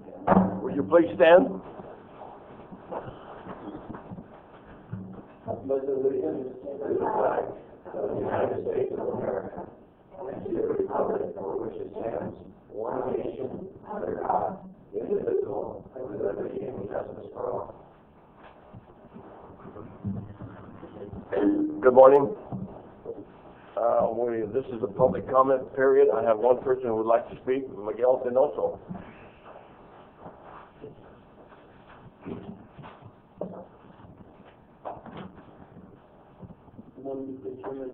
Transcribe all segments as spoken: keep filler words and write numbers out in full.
Will you please stand? Pledge allegiance to the flag of the United States of America and to the republic for which it stands, one nation, under God, indivisible, with liberty and justice for all. Good morning. Uh, we, this is a public comment period. I have one person who would like to speak, Miguel Donoso. Good morning, Mister Chairman.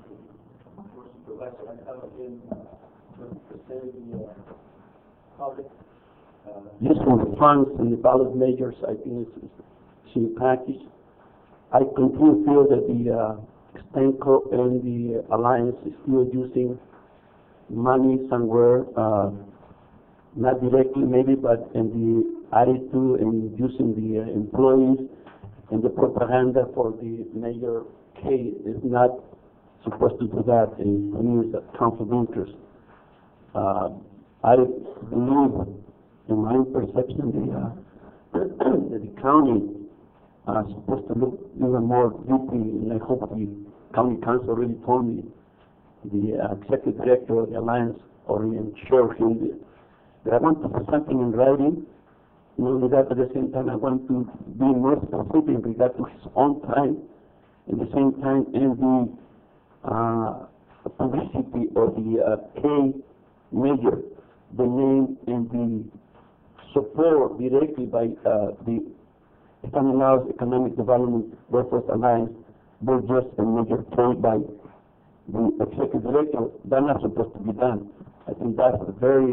Professor, I have been presenting the public. This one funds and the ballot measures, I think it's in package. I continue to feel that the uh, Stanco and the Alliance is still using money somewhere, uh, not directly maybe, but in the attitude and using the uh, employees and the propaganda for the Mayor K is not supposed to do that, and to me it's a conflict of interest. Uh, I believe, in my perception, the, uh, that the county uh, is supposed to look even more deeply, and I hope the county council already told me, the uh, executive director of the Alliance already ensured him that I want to put something in writing. Not only that, at the same time, I want to be more specific in regard to his own time, at the same time, and the uh, publicity of the uh, K major, the name and the support directly by uh, the Stanislaus Economic Development Workforce Alliance, Burgess and Major K by the executive director. That's not supposed to be done. I think that's very,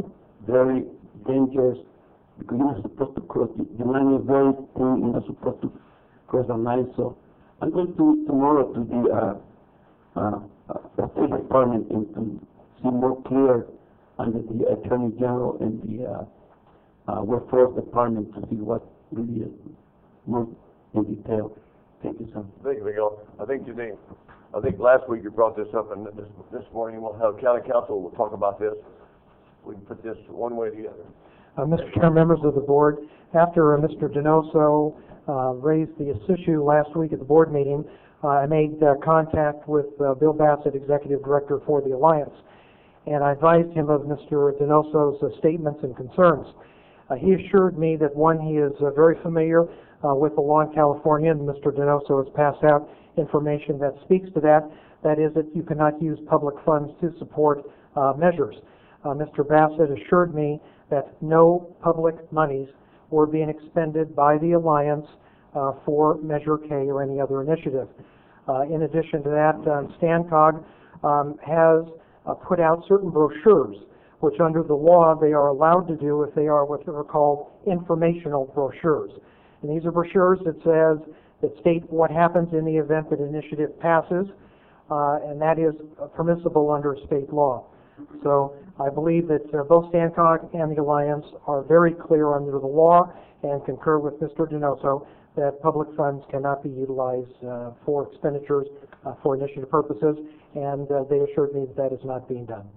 very dangerous, because you're not supposed to cross the, the line is very thin, you're not supposed to cross the line. So I'm going to tomorrow to the uh, uh, uh, State Department and to see more clear under the Attorney General and the uh, uh, Workforce Department to see what really is more in detail. Thank you, sir. Thank you, Miguel. I think today, I think last week you brought this up, and this, this morning we'll have county council, we'll talk about this. We can put this one way or the other. Uh, Mister Chair, members of the board, after uh, Mister Donoso uh, raised this issue last week at the board meeting, uh, I made uh, contact with uh, Bill Bassett, Executive Director for the Alliance, and I advised him of Mister Donoso's uh, statements and concerns. Uh, he assured me that, one, he is uh, very familiar uh, with the law in California, and Mister Donoso has passed out information that speaks to that. That is, that you cannot use public funds to support uh, measures. Uh, Mister Bassett assured me that no public monies were being expended by the Alliance uh, for Measure K or any other initiative. Uh, in addition to that, um, StanCog um, has uh, put out certain brochures, which under the law they are allowed to do if they are what are called informational brochures. And these are brochures that says, that state what happens in the event that an initiative passes, uh, and that is permissible under state law. So I believe that uh, both StanCog and the Alliance are very clear under the law and concur with Mister Donoso that public funds cannot be utilized uh, for expenditures uh, for initiative purposes, and uh, they assured me that that is not being done.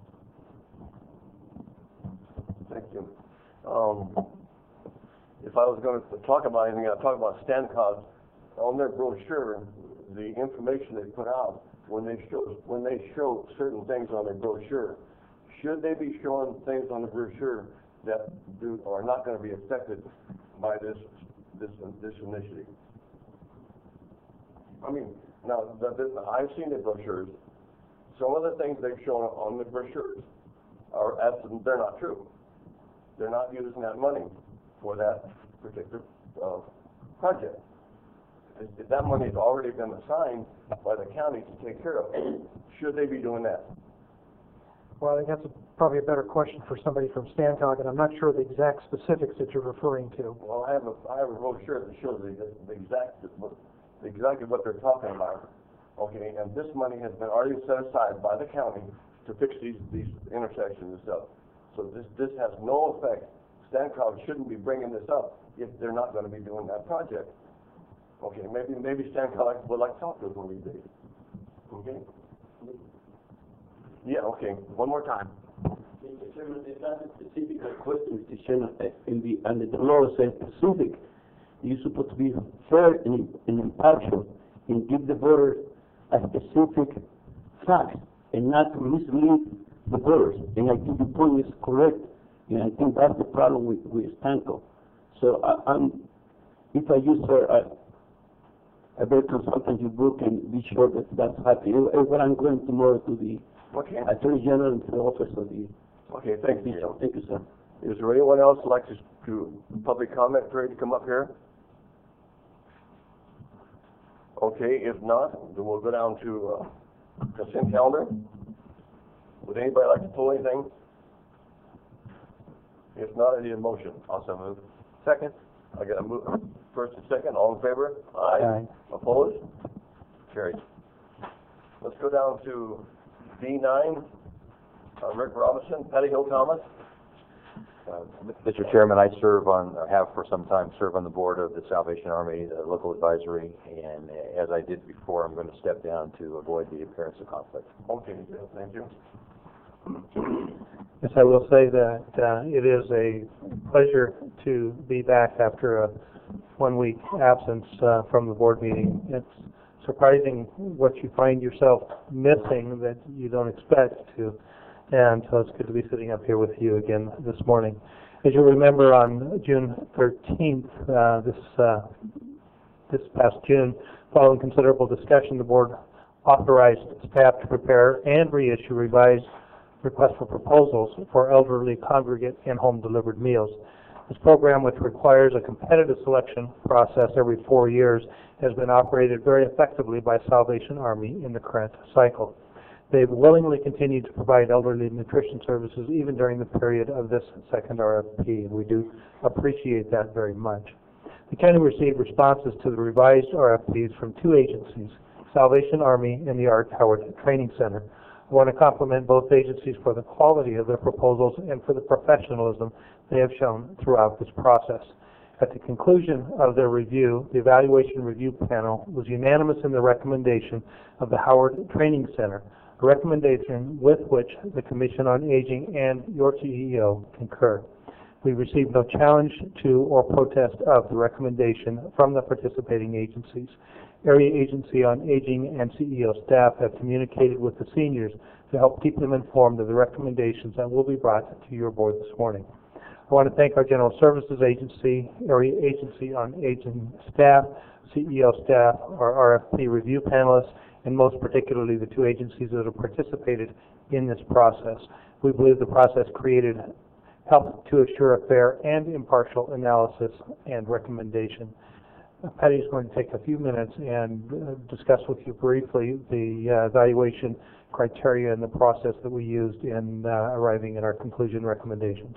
Thank you. Um, if I was going to talk about anything, I'd talk about StanCog. On their brochure, the information they put out, when they show when they show certain things on their brochure, should they be showing things on the brochure that do are not going to be affected by this this this initiative? I mean, now the, the, I've seen the brochures. Some of the things they've shown on the brochures are absolutely, they're not true. They're not using that money for that particular uh, project. If that money has already been assigned by the county to take care of, should they be doing that? Well, I think that's a, probably a better question for somebody from StanCog, and I'm not sure the exact specifics that you're referring to. Well, I have a I have a brochure that shows the, the exact what, exactly what they're talking about. Okay, and this money has been already set aside by the county to fix these these intersections and stuff. So this this has no effect. StanCog shouldn't be bringing this up if they're not going to be doing that project. Okay, maybe maybe StanCog would like to talk to us one of these days. Okay. Yeah. Okay. One more time. Mister Chairman, it's not a specific request, Mister Chairman, uh, in the, under the law says specific. You're supposed to be fair and, and impartial and give the voters a specific fact and not to mislead the voters. And I think the point is correct, and I think that's the problem with, with Stanco. So I, I'm, if I use a, a, a better consultancy book and be sure that that's happening, and what I'm going tomorrow to the Okay. Attorney General and to the office of the. Okay, thank you. Thank you, sir. Is there anyone else who'd like to, to public comment period to come up here? Okay, if not, then we'll go down to, uh, consent calendar. Would anybody like to pull anything? If not, I need a motion. Also move. Second. I got a move, first and second, all in favor? Aye. Opposed? Carried. Let's go down to D nine, uh, Rick Robinson, Patty Hill Thomas. Uh, Mister Chairman, I serve on, or have for some time served on the board of the Salvation Army, the local advisory, and uh, as I did before, I'm going to step down to avoid the appearance of conflict. Okay, thank you. Yes, I will say that uh, it is a pleasure to be back after a one-week absence uh, from the board meeting. It's surprising what you find yourself missing that you don't expect to, and so it's good to be sitting up here with you again this morning. As you remember, on June thirteenth, uh, this uh, this past June, following considerable discussion, the board authorized staff to prepare and reissue revised request for proposals for elderly congregate and home delivered meals. This program, which requires a competitive selection process every four years, has been operated very effectively by Salvation Army in the current cycle. They've willingly continued to provide elderly nutrition services even during the period of this second R F P, and we do appreciate that very much. The county received responses to the revised R F Ps from two agencies, Salvation Army and the Art Howard Training Center. I want to compliment both agencies for the quality of their proposals and for the professionalism they have shown throughout this process. At the conclusion of their review, the evaluation review panel was unanimous in the recommendation of the Howard Training Center, a recommendation with which the Commission on Aging and your C E O concur. We received no challenge to or protest of the recommendation from the participating agencies. Area Agency on Aging and C E O staff have communicated with the seniors to help keep them informed of the recommendations that will be brought to your board this morning. I want to thank our General Services Agency, Area Agency on Aging staff, C E O staff, our R F P review panelists, and most particularly the two agencies that have participated in this process. We believe the process created helped to assure a fair and impartial analysis and recommendation. Patty is going to take a few minutes and uh, discuss with you briefly the uh, evaluation criteria and the process that we used in uh, arriving at our conclusion recommendations.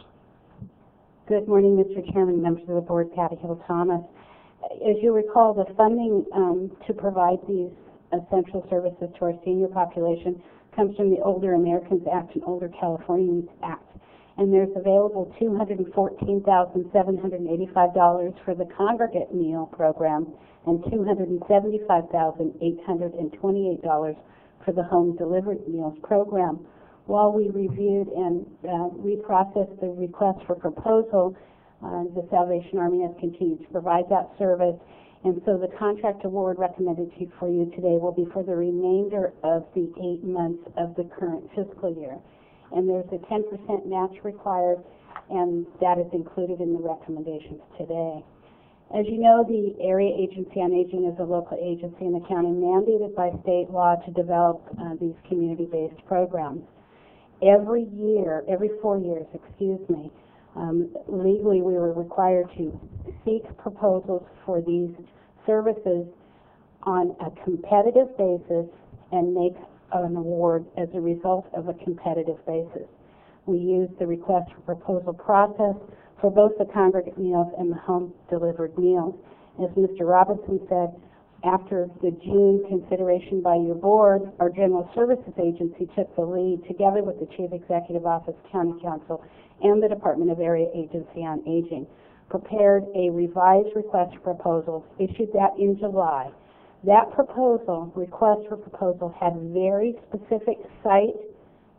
Good morning, Mister Chairman, members of the board, Patty Hill Thomas. As you recall, the funding um, to provide these essential services to our senior population comes from the Older Americans Act and Older Californians Act. And there's available two hundred fourteen thousand seven hundred eighty-five dollars for the congregate meal program and two hundred seventy-five thousand eight hundred twenty-eight dollars for the home delivered meals program. While we reviewed and uh, reprocessed the request for proposal, uh, the Salvation Army has continued to provide that service, and so the contract award recommended to for you today will be for the remainder of the eight months of the current fiscal year. And there's a ten percent match required, and that is included in the recommendations today. As you know, the Area Agency on Aging is a local agency in the county mandated by state law to develop uh, these community-based programs. Every year, every four years, excuse me, um, legally we were required to seek proposals for these services on a competitive basis and make an award as a result of a competitive basis. We use the request for proposal process for both the congregate meals and the home delivered meals. As Mister Robinson said, after the June consideration by your board, our General Services Agency took the lead together with the Chief Executive Office, County Council, and the Department of Area Agency on Aging, prepared a revised request for proposals, issued that in July. That proposal, request for proposal, had very specific site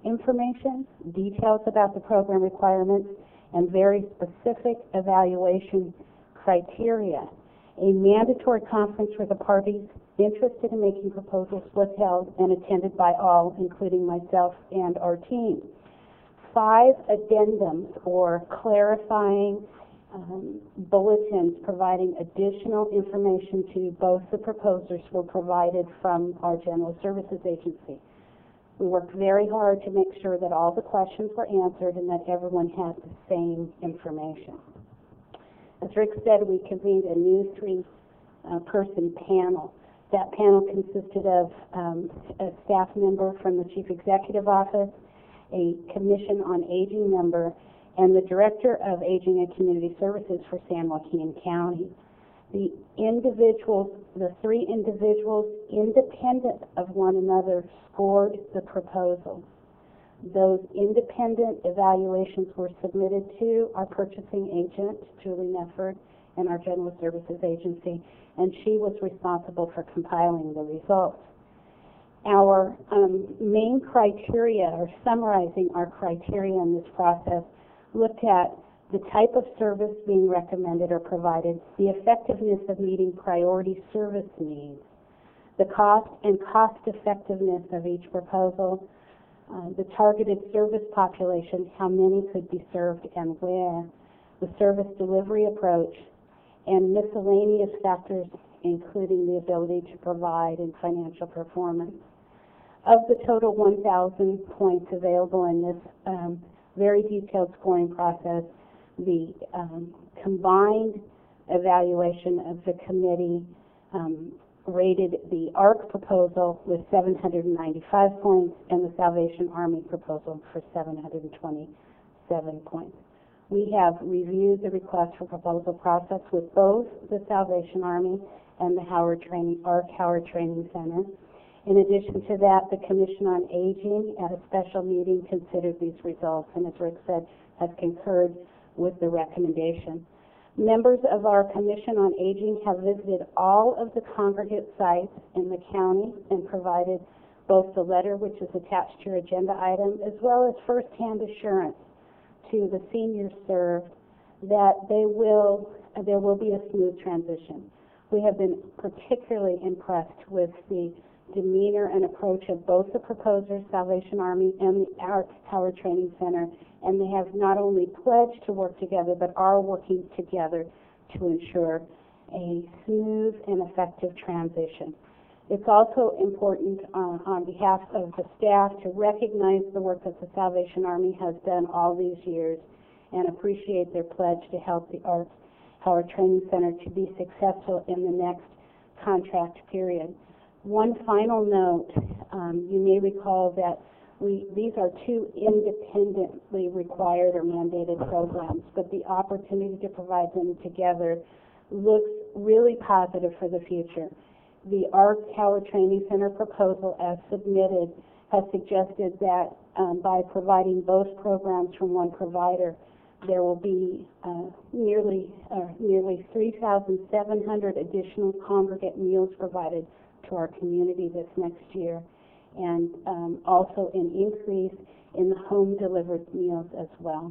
information, details about the program requirements, and very specific evaluation criteria. A mandatory conference for the parties interested in making proposals was held and attended by all, including myself and our team. Five addendums or clarifying um, bulletins providing additional information to both the proposers were provided from our General Services Agency. We worked very hard to make sure that all the questions were answered and that everyone had the same information. As Rick said, we convened a new three-person uh, panel. That panel consisted of um, a staff member from the Chief Executive Office, a Commission on Aging member, and the Director of Aging and Community Services for San Joaquin County. The individuals, the three individuals, independent of one another, scored the proposal. Those independent evaluations were submitted to our purchasing agent, Julie Nefford, and our General Services Agency, and she was responsible for compiling the results. Our um, main criteria, or summarizing our criteria in this process, looked at the type of service being recommended or provided, the effectiveness of meeting priority service needs, the cost and cost effectiveness of each proposal, uh, the targeted service population, how many could be served and where, the service delivery approach, and miscellaneous factors including the ability to provide and financial performance. Of the total one thousand points available in this um, very detailed scoring process, the um, combined evaluation of the committee um, rated the A R C proposal with seven hundred ninety-five points and the Salvation Army proposal for seven hundred twenty-seven points. We have reviewed the request for proposal process with both the Salvation Army and the Howard Training, A R C Howard Training Center. In addition to that, the Commission on Aging at a special meeting considered these results and, as Rick said, has concurred with the recommendation. Members of our Commission on Aging have visited all of the congregate sites in the county and provided both the letter, which is attached to your agenda item, as well as firsthand assurance to the seniors served that they will, there will be a smooth transition. We have been particularly impressed with the demeanor and approach of both the proposers, Salvation Army, and the A R C Howard Training Center, and they have not only pledged to work together, but are working together to ensure a smooth and effective transition. It's also important uh, on behalf of the staff to recognize the work that the Salvation Army has done all these years and appreciate their pledge to help the A R C Howard Training Center to be successful in the next contract period. One final note, um, you may recall that we, these are two independently required or mandated programs, but the opportunity to provide them together looks really positive for the future. The A R C Howard Training Center proposal, as submitted, has suggested that um, by providing both programs from one provider, there will be uh, nearly uh, nearly three thousand seven hundred additional congregate meals provided to our community this next year, and um, also an increase in the home-delivered meals as well.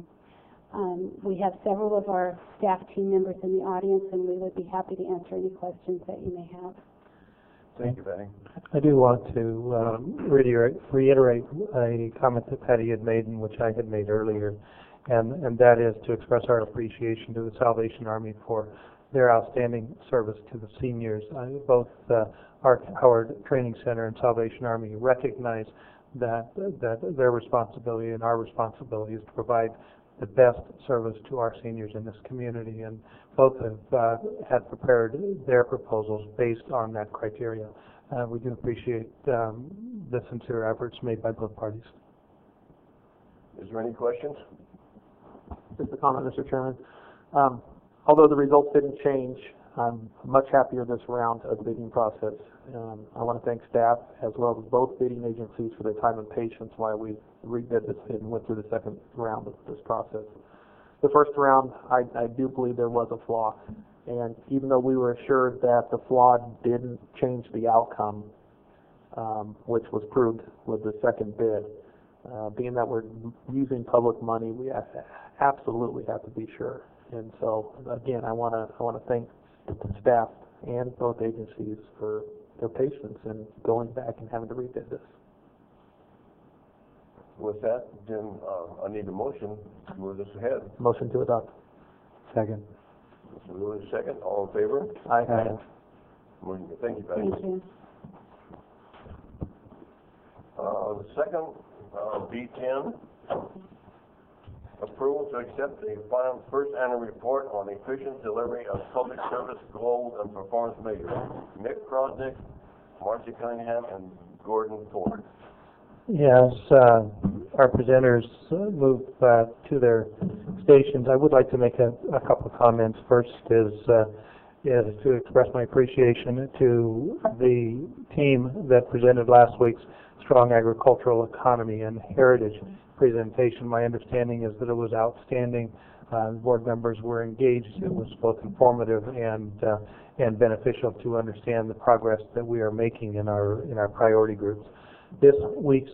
Um, we have several of our staff team members in the audience, and we would be happy to answer any questions that you may have. Thank you, Betty. I do want to um, reiterate, reiterate a comment that Patty had made and which I had made earlier, and, and that is to express our appreciation to the Salvation Army for their outstanding service to the seniors. Uh, both uh, our Howard Training Center and Salvation Army recognize that, that their responsibility and our responsibility is to provide the best service to our seniors in this community, and both have uh, had prepared their proposals based on that criteria. Uh, we do appreciate um, the sincere efforts made by both parties. Is there any questions? Just a comment, Mister Chairman. Um, although the results didn't change, I'm much happier this round of the bidding process. Um, I want to thank staff as well as both bidding agencies for their time and patience while we rebid this bid and went through the second round of this process. The first round, I, I do believe there was a flaw, and even though we were assured that the flaw didn't change the outcome, um, which was proved with the second bid, Uh, being that we're using public money, we have to, absolutely have to be sure. And so, again, I want to I want to thank the staff and both agencies for their patience in going back and having to rebid this. With that, then, uh, I need a motion to move this ahead. Motion to adopt. Second. So move in second, all in favor? Aye. Motion- Thank you, Patty. Thank you. Uh, the second, uh, B ten, approval to accept the final first annual report on the efficient delivery of public service goals and performance measures. Mick Crosnick, Marcy Cunningham, and Gordon Ford. Yes, uh, our presenters uh, move uh, to their stations. I would like to make a, a couple of comments. First is, uh, is to express my appreciation to the team that presented last week's Strong Agricultural Economy and Heritage presentation. My understanding is that it was outstanding. Uh, board members were engaged. It was both informative and uh, and beneficial to understand the progress that we are making in our in our priority groups. This week's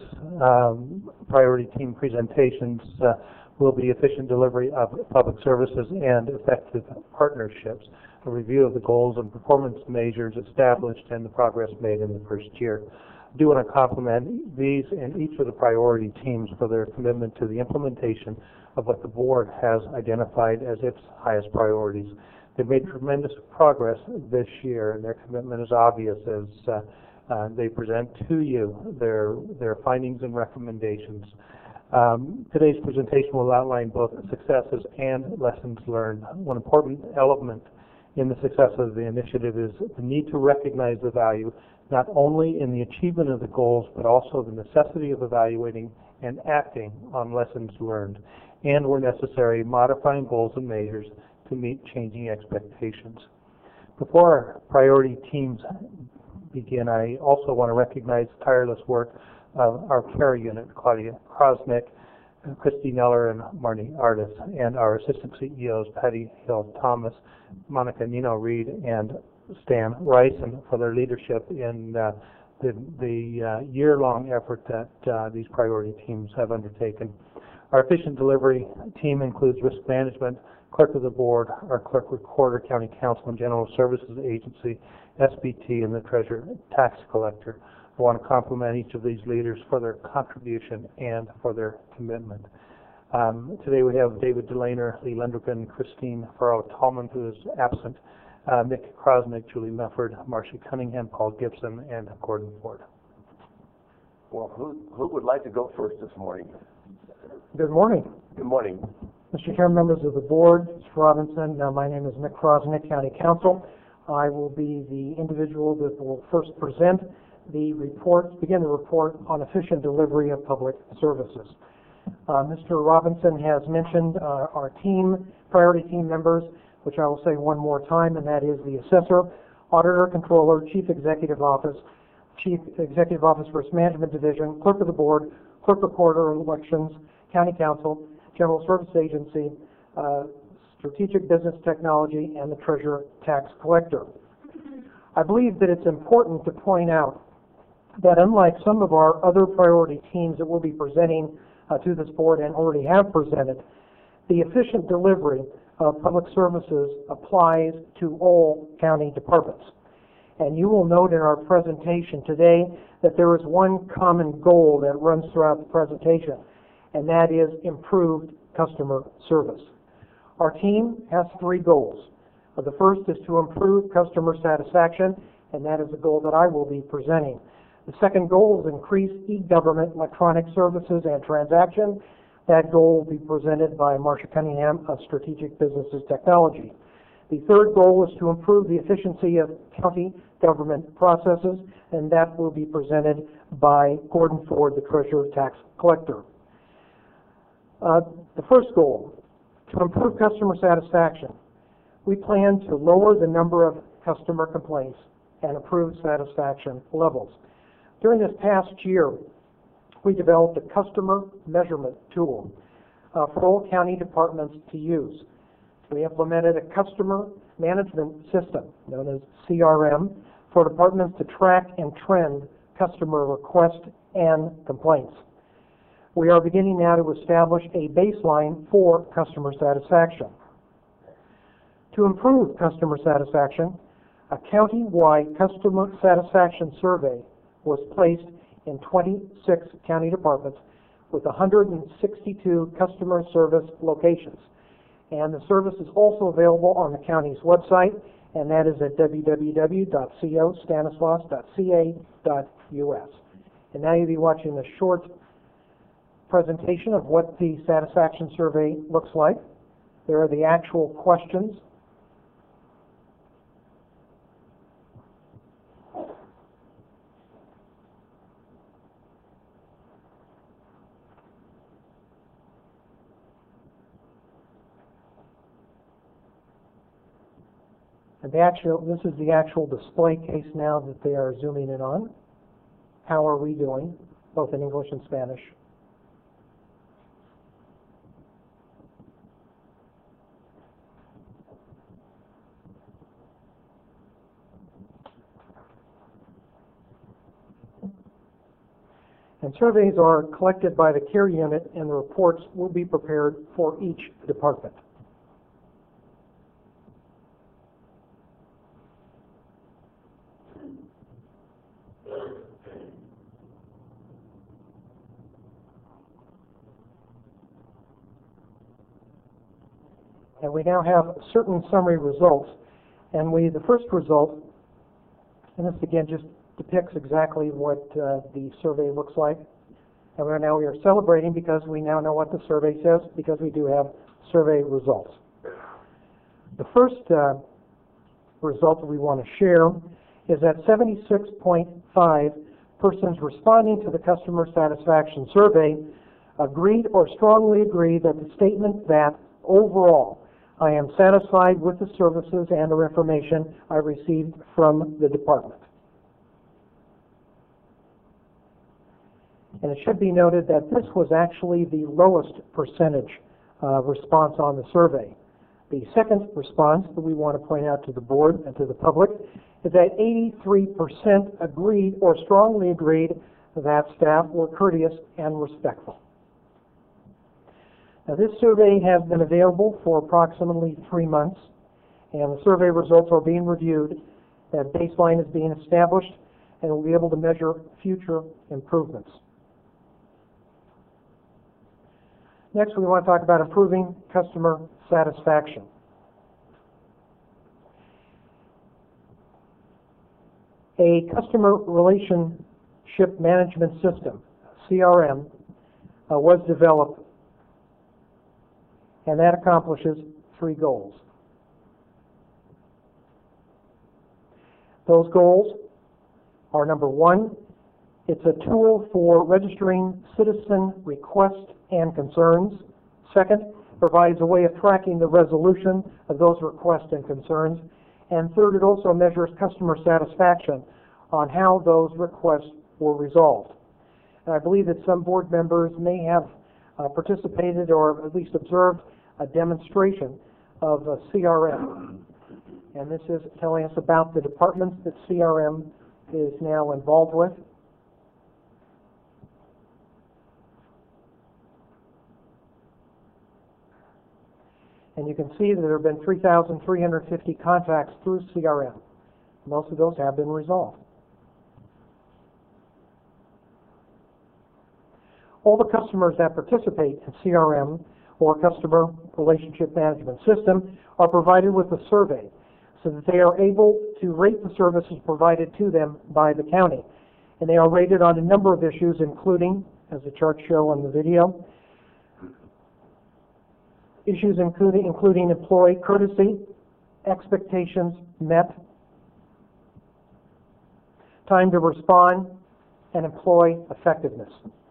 um, priority team presentations uh, will be efficient delivery of public services and effective partnerships, a review of the goals and performance measures established and the progress made in the first year. I do want to compliment these and each of the priority teams for their commitment to the implementation of what the board has identified as its highest priorities. They've made tremendous progress this year, and their commitment is obvious as uh, Uh, they present to you their their findings and recommendations. Um, today's presentation will outline both the successes and lessons learned. One important element in the success of the initiative is the need to recognize the value not only in the achievement of the goals, but also the necessity of evaluating and acting on lessons learned, and where necessary, modifying goals and measures to meet changing expectations. Before our priority teams begin, I also want to recognize the tireless work of our care unit, Claudia Krosnick, Christy Neller, and Marnie Artis, and our assistant C E Os, Patty Hill Thomas, Monica Nino Reed, and Stan Ryson, for their leadership in uh, the, the uh, year-long effort that uh, these priority teams have undertaken. Our efficient delivery team includes risk management, clerk of the board, our clerk recorder, county counsel, and general services agency, S B T, and the treasurer tax collector. I want to compliment each of these leaders for their contribution and for their commitment. Um, today we have David Delaner, Lee Lendrigan, Christine Farrow-Tallman, who is absent, uh, Mick Crosnick, Julie Mefford, Marcia Cunningham, Paul Gibson, and Gordon Ford. Well, who, who would like to go first this morning? Good morning. Good morning. Mister Chairman, members of the board, Mister Robinson, uh, my name is Mick Crosnick, County Counsel. I will be the individual that will first present the report, begin the report on efficient delivery of public services. Uh, Mister Robinson has mentioned uh, our team, priority team members, which I will say one more time, and that is the assessor, auditor, controller, chief executive office, chief executive office risk management division, clerk of the board, clerk recorder of elections, county counsel, general service agency, uh, strategic business technology, and the treasurer tax collector. I believe that it's important to point out that unlike some of our other priority teams that will be presenting uh, to this board and already have presented, the efficient delivery of public services applies to all county departments. And you will note in our presentation today that there is one common goal that runs throughout the presentation, and that is improved customer service. Our team has three goals. Uh, the first is to improve customer satisfaction, and that is a goal that I will be presenting. The second goal is increase e-government electronic services and transactions. That goal will be presented by Marcia Cunningham of Strategic Businesses Technology. The third goal is to improve the efficiency of county government processes, and that will be presented by Gordon Ford, the Treasurer Tax Collector. Uh, the first goal, to improve customer satisfaction. We plan to lower the number of customer complaints and improve satisfaction levels. During this past year, we developed a customer measurement tool uh, for all county departments to use. We implemented a customer management system, known as C R M, for departments to track and trend customer requests and complaints. we are beginning now to establish a baseline for customer satisfaction. To improve customer satisfaction, a county-wide customer satisfaction survey was placed in twenty-six county departments with one hundred sixty-two customer service locations. And the service is also available on the county's website, and that is at w w w dot co stanislaus dot c a dot u s. And now you'll be watching a short presentation of what the satisfaction survey looks like. There are the actual questions. And the actual, this is the actual display case now that they are zooming in on. How are we doing, both in English and Spanish? And surveys are collected by the care unit, and the reports will be prepared for each department. And we now have certain summary results. And we, the first result, and this again just depicts exactly what uh, the survey looks like. And we're now we are celebrating because we now know what the survey says, because we do have survey results. The first uh, result that we want to share is that seventy-six point five persons responding to the customer satisfaction survey agreed or strongly agreed that the statement that overall I am satisfied with the services and or information I received from the department. And it should be noted that this was actually the lowest percentage uh, response on the survey. The second response that we want to point out to the board and to the public is that eighty-three percent agreed or strongly agreed that staff were courteous and respectful. Now, this survey has been available for approximately three months, and the survey results are being reviewed. That baseline is being established, and we'll be able to measure future improvements. Next, we want to talk about improving customer satisfaction. A customer relationship management system, C R M, uh, was developed, and that accomplishes three goals. Those goals are, number one, it's a tool for registering citizen requests and concerns. Second, provides a way of tracking the resolution of those requests and concerns. And third, it also measures customer satisfaction on how those requests were resolved. And I believe that some board members may have uh, participated or at least observed a demonstration of a C R M. And this is telling us about the departments that C R M is now involved with. And you can see that there have been three thousand three hundred fifty contacts through C R M. Most of those have been resolved. All the customers that participate in C R M or Customer Relationship Management System are provided with a survey so that they are able to rate the services provided to them by the county. And they are rated on a number of issues, including, as the charts show on the video, issues including, including employee courtesy, expectations met, time to respond, and employee effectiveness.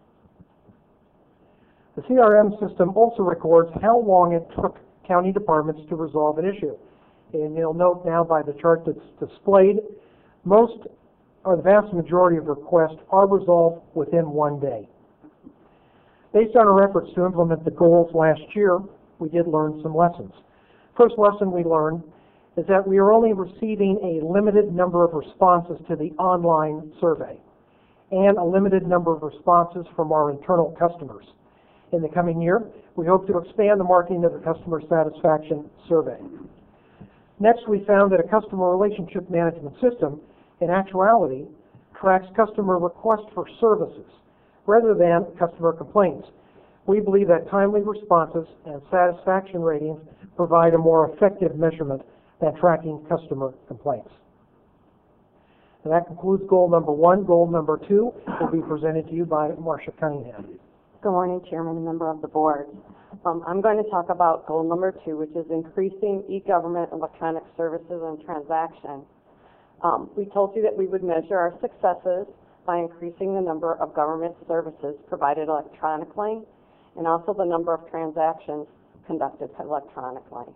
The C R M system also records how long it took county departments to resolve an issue. And you'll note now by the chart that's displayed, most or the vast majority of requests are resolved within one day. Based on our efforts to implement the goals last year, we did learn some lessons. First lesson we learned is that we are only receiving a limited number of responses to the online survey. and a limited number of responses from our internal customers. In the coming year, we hope to expand the marketing of the customer satisfaction survey. Next, we found that a customer relationship management system, in actuality, tracks customer requests for services rather than customer complaints. We believe that timely responses and satisfaction ratings provide a more effective measurement than tracking customer complaints. And that concludes goal number one. Goal number two will be presented to you by Marcia Cunningham. Good morning, Chairman and member of the board. Um, I'm going to talk about goal number two, which is increasing e-government electronic services and transactions. Um, we told you that we would measure our successes by increasing the number of government services provided electronically and also the number of transactions conducted electronically.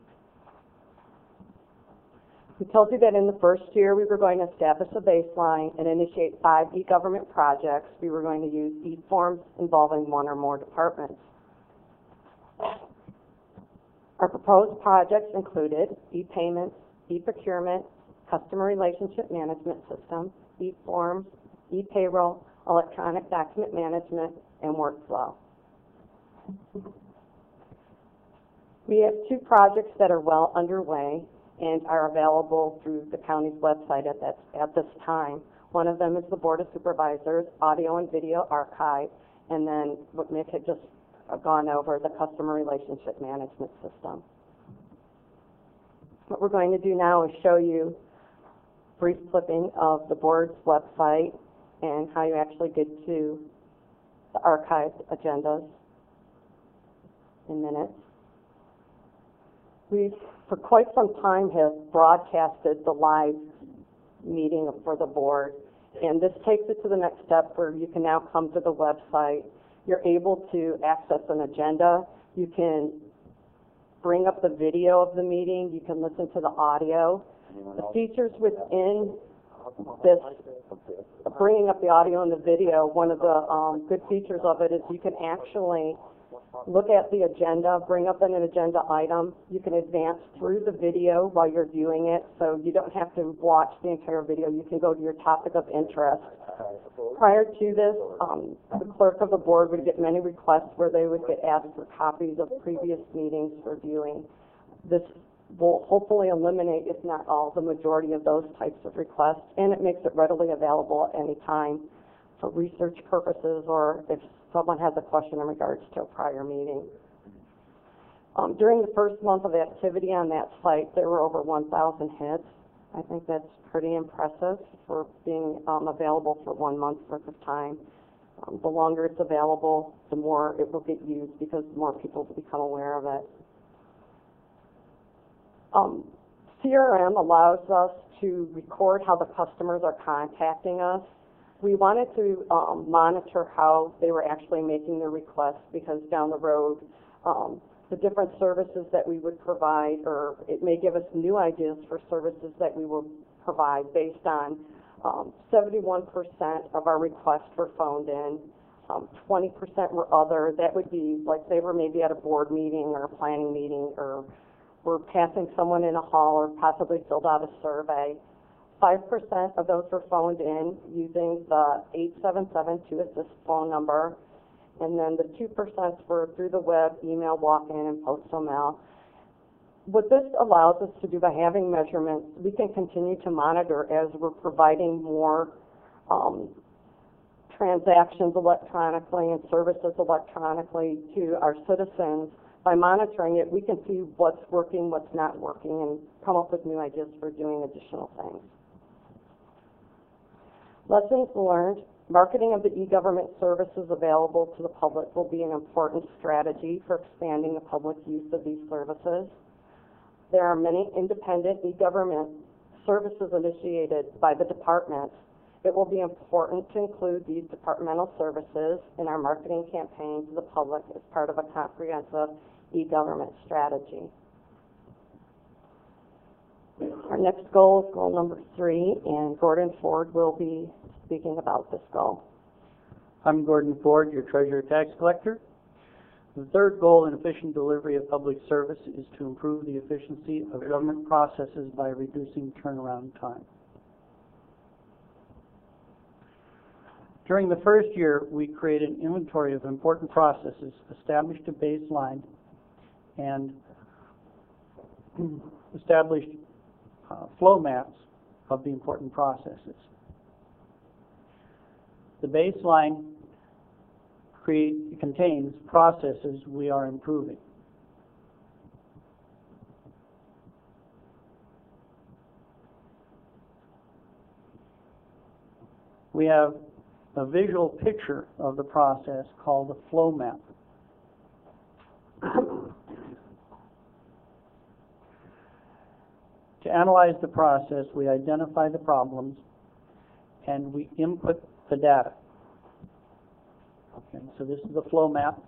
We told you that in the first year we were going to establish a baseline and initiate five e-government projects. We were going to use e-forms involving one or more departments. Our proposed projects included e-payments, e-procurement, customer relationship management system, e-forms, e-payroll, electronic document management, and workflow. We have two projects that are well underway and are available through the county's website at, that, at this time. One of them is the Board of Supervisors Audio and Video Archive, and then what Mick had just gone over, the Customer Relationship Management System. What we're going to do now is show you a brief clipping of the board's website and how you actually get to the archived agendas in minutes. We, for quite some time, have broadcasted the live meeting for the board, and this takes it to the next step where you can now come to the website. You're able to access an agenda. You can bring up the video of the meeting. You can listen to the audio. The features within this, bringing up the audio and the video, one of the um, good features of it is you can actually look at the agenda, bring up an agenda item. You can advance through the video while you're viewing it, so you don't have to watch the entire video. You can go to your topic of interest. Prior to this, um, the clerk of the board would get many requests where they would get asked for copies of previous meetings for viewing. This will hopefully eliminate, if not all, the majority of those types of requests, and it makes it readily available at any time for research purposes or if someone has a question in regards to a prior meeting. Um, during the first month of activity on that site, there were over one thousand hits. I think that's pretty impressive for being um, available for one month's worth of time. Um, the longer it's available, the more it will get used because more people will become aware of it. Um, C R M allows us to record how the customers are contacting us. We wanted to um, monitor how they were actually making their requests because down the road, um, the different services that we would provide, or it may give us new ideas for services that we will provide based on um, seventy-one percent of our requests were phoned in, um, twenty percent were other. That would be like they were maybe at a board meeting or a planning meeting, or we're passing someone in a hall or possibly filled out a survey. five percent of those were phoned in using the eight seven seven two assist phone number, and then the two percent were through the web, email, walk-in, and postal mail. What this allows us to do by having measurements, we can continue to monitor as we're providing more um, transactions electronically and services electronically to our citizens. By monitoring it, we can see what's working, what's not working, and come up with new ideas for doing additional things. Lessons learned. Marketing of the e-government services available to the public will be an important strategy for expanding the public use of these services. There are many independent e-government services initiated by the departments. It will be important to include these departmental services in our marketing campaign to the public as part of a comprehensive e-government strategy. Our next goal is goal number three, and Gordon Ford will be speaking about this goal. I'm Gordon Ford, your Treasurer Tax Collector. The third goal in efficient delivery of public service is to improve the efficiency of government processes by reducing turnaround time. During the first year, we created an inventory of important processes, established a baseline, and established uh, flow maps of the important processes. The baseline create, contains processes we are improving. We have a visual picture of the process called the flow map. To analyze the process, we identify the problems and we input the data. Okay, so this is the flow map.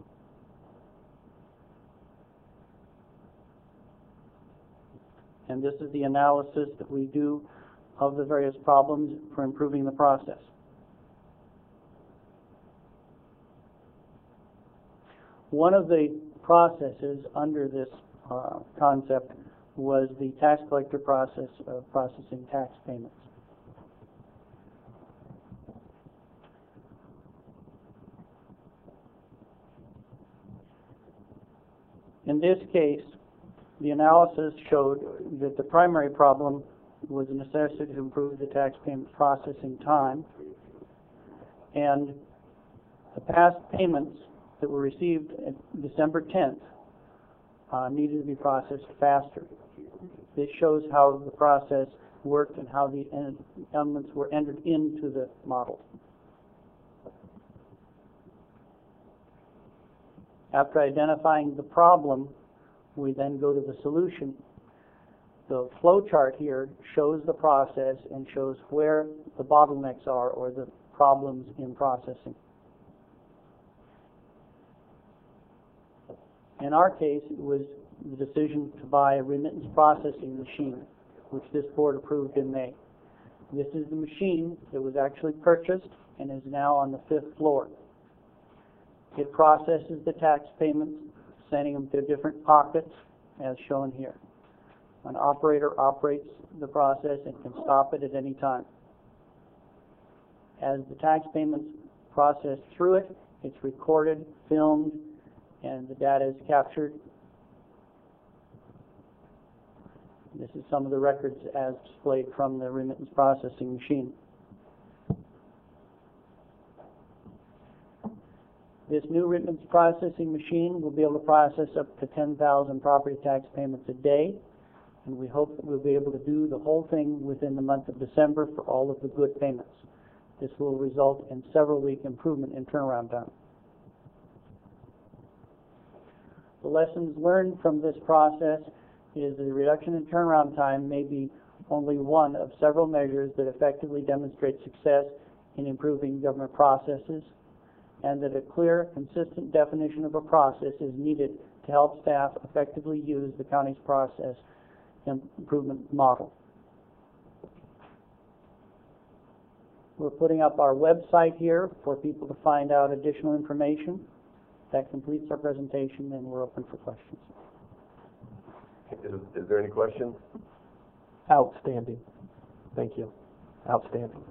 And this is the analysis that we do of the various problems for improving the process. One of the processes under this uh, concept was the tax collector process of processing tax payments. In this case, the analysis showed that the primary problem was the necessity to improve the tax payment processing time, and the past payments that were received at December tenth uh, needed to be processed faster. This shows how the process worked and how the elements were entered into the model. After identifying the problem, we then go to the solution. The flow chart here shows the process and shows where the bottlenecks are or the problems in processing. In our case, it was the decision to buy a remittance processing machine, which this board approved in May. This is the machine that was actually purchased and is now on the fifth floor. It processes the tax payments, sending them to different pockets, as shown here. An operator operates the process and can stop it at any time. As the tax payments process through it, it's recorded, filmed, and the data is captured. This is some of the records as displayed from the remittance processing machine. This new remittance processing machine will be able to process up to ten thousand property tax payments a day, and we hope that we'll be able to do the whole thing within the month of December for all of the good payments. This will result in several week improvement in turnaround time. The lessons learned from this process is the reduction in turnaround time may be only one of several measures that effectively demonstrate success in improving government processes, and that a clear, consistent definition of a process is needed to help staff effectively use the county's process improvement model. We're putting up our website here for people to find out additional information. That completes our presentation, and we're open for questions. Is, is there any questions? Outstanding. Thank you. Outstanding.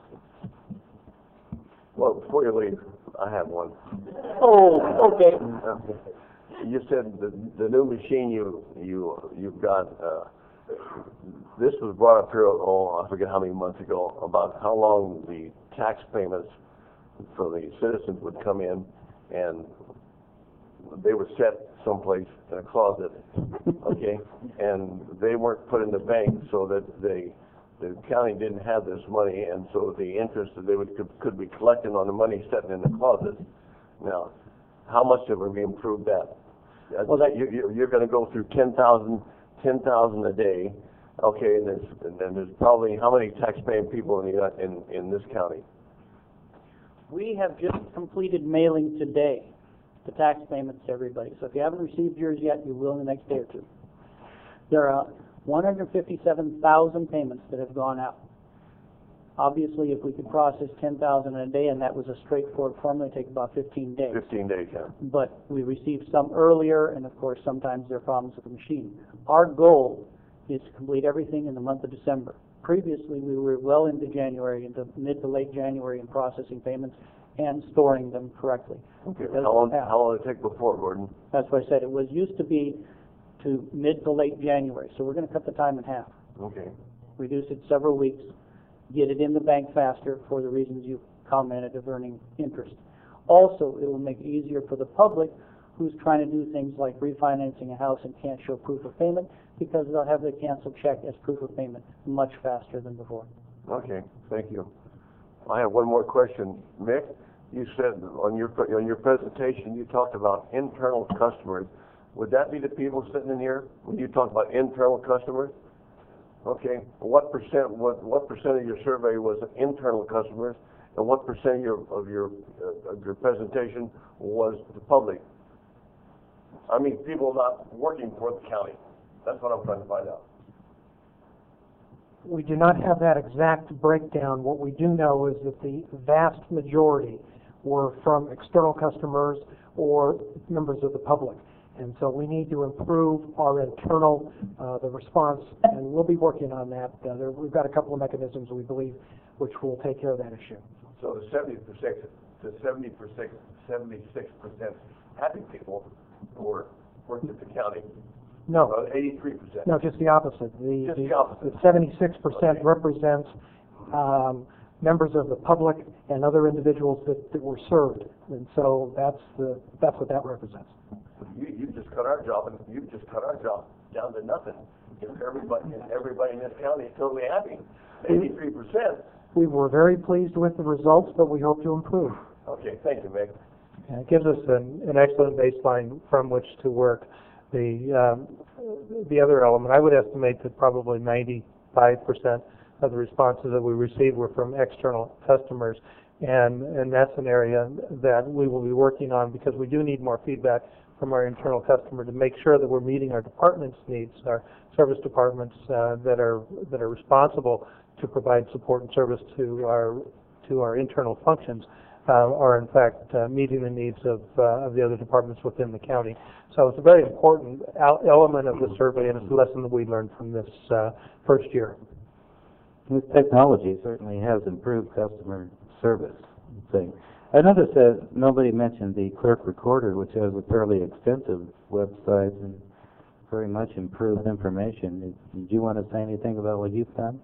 Well, before you leave, I have one. Oh, okay. Uh, you said the, the new machine you, you, you've got, uh, this was brought up here, oh, I forget how many months ago, about how long the tax payments for the citizens would come in, and they were set someplace in a closet, okay, and they weren't put in the bank so that they, the county didn't have this money, and so the interest that they would could, could be collecting on the money sitting in the closet. Now, how much have we improved that? Well, that you, you, you're going to go through ten thousand, ten thousand a day, okay, and, there's, and then there's probably how many tax-paying people in the in in this county? We have just completed mailing today the tax payments to everybody. So if you haven't received yours yet, you will in the next day or two. There are one hundred fifty-seven thousand payments that have gone out. Obviously, if we could process ten thousand a day, and that was a straightforward formula, it'd take about fifteen days. fifteen days, yeah. But we received some earlier, and of course, sometimes there are problems with the machine. Our goal is to complete everything in the month of December. Previously, we were well into January, into mid to late January in processing payments and storing them correctly. Okay, Because how long, of that. how long did it take before, Gordon? That's what I said, it was, used to be to mid to late January, so we're gonna cut the time in half. Okay. Reduce it several weeks, get it in the bank faster for the reasons you commented of earning interest. Also, it will make it easier for the public who's trying to do things like refinancing a house and can't show proof of payment, because they'll have their canceled check as proof of payment much faster than before. Okay, thank you. I have one more question. Mick, you said on your, on your presentation, you talked about internal customers. Would that be the people sitting in here when you talk about internal customers? Okay, what percent, what, what percent of your survey was internal customers, and what percent of your, of your, uh, of your presentation was the public? I mean, people not working for the county. That's what I'm trying to find out. We do not have that exact breakdown. What we do know is that the vast majority were from external customers or members of the public. And so we need to improve our internal, uh, the response, and we'll be working on that. Uh, there, we've got a couple of mechanisms, we believe, which will take care of that issue. So the seventy percent, the seventy percent, seventy-six percent happy people who were, worked at the county. No. Uh, eighty-three percent. No, just the opposite. The, Just the, the opposite. the seventy-six percent Okay. represents um, members of the public and other individuals that, that were served. And so that's the that's what that represents. You, you just cut our job, and you just cut our job down to nothing. If everybody, if everybody in this county is totally happy, eighty-three percent. We were very pleased with the results, but we hope to improve. Okay, thank you, Mick. And it gives us an, an excellent baseline from which to work. The, um, the other element, I would estimate that probably ninety-five percent of the responses that we received were from external customers. And, and that's an area that we will be working on, because we do need more feedback from our internal customer to make sure that we're meeting our department's needs, our service departments uh, that are that are responsible to provide support and service to our to our internal functions uh, are in fact uh, meeting the needs of uh, of the other departments within the county. So it's a very important al- element of the survey, and it's a lesson that we learned from this uh, first year. This technology certainly has improved customer service thing. I noticed that nobody mentioned the clerk recorder, which has a fairly extensive website and very much improved information. Did, did you want to say anything about what you've done?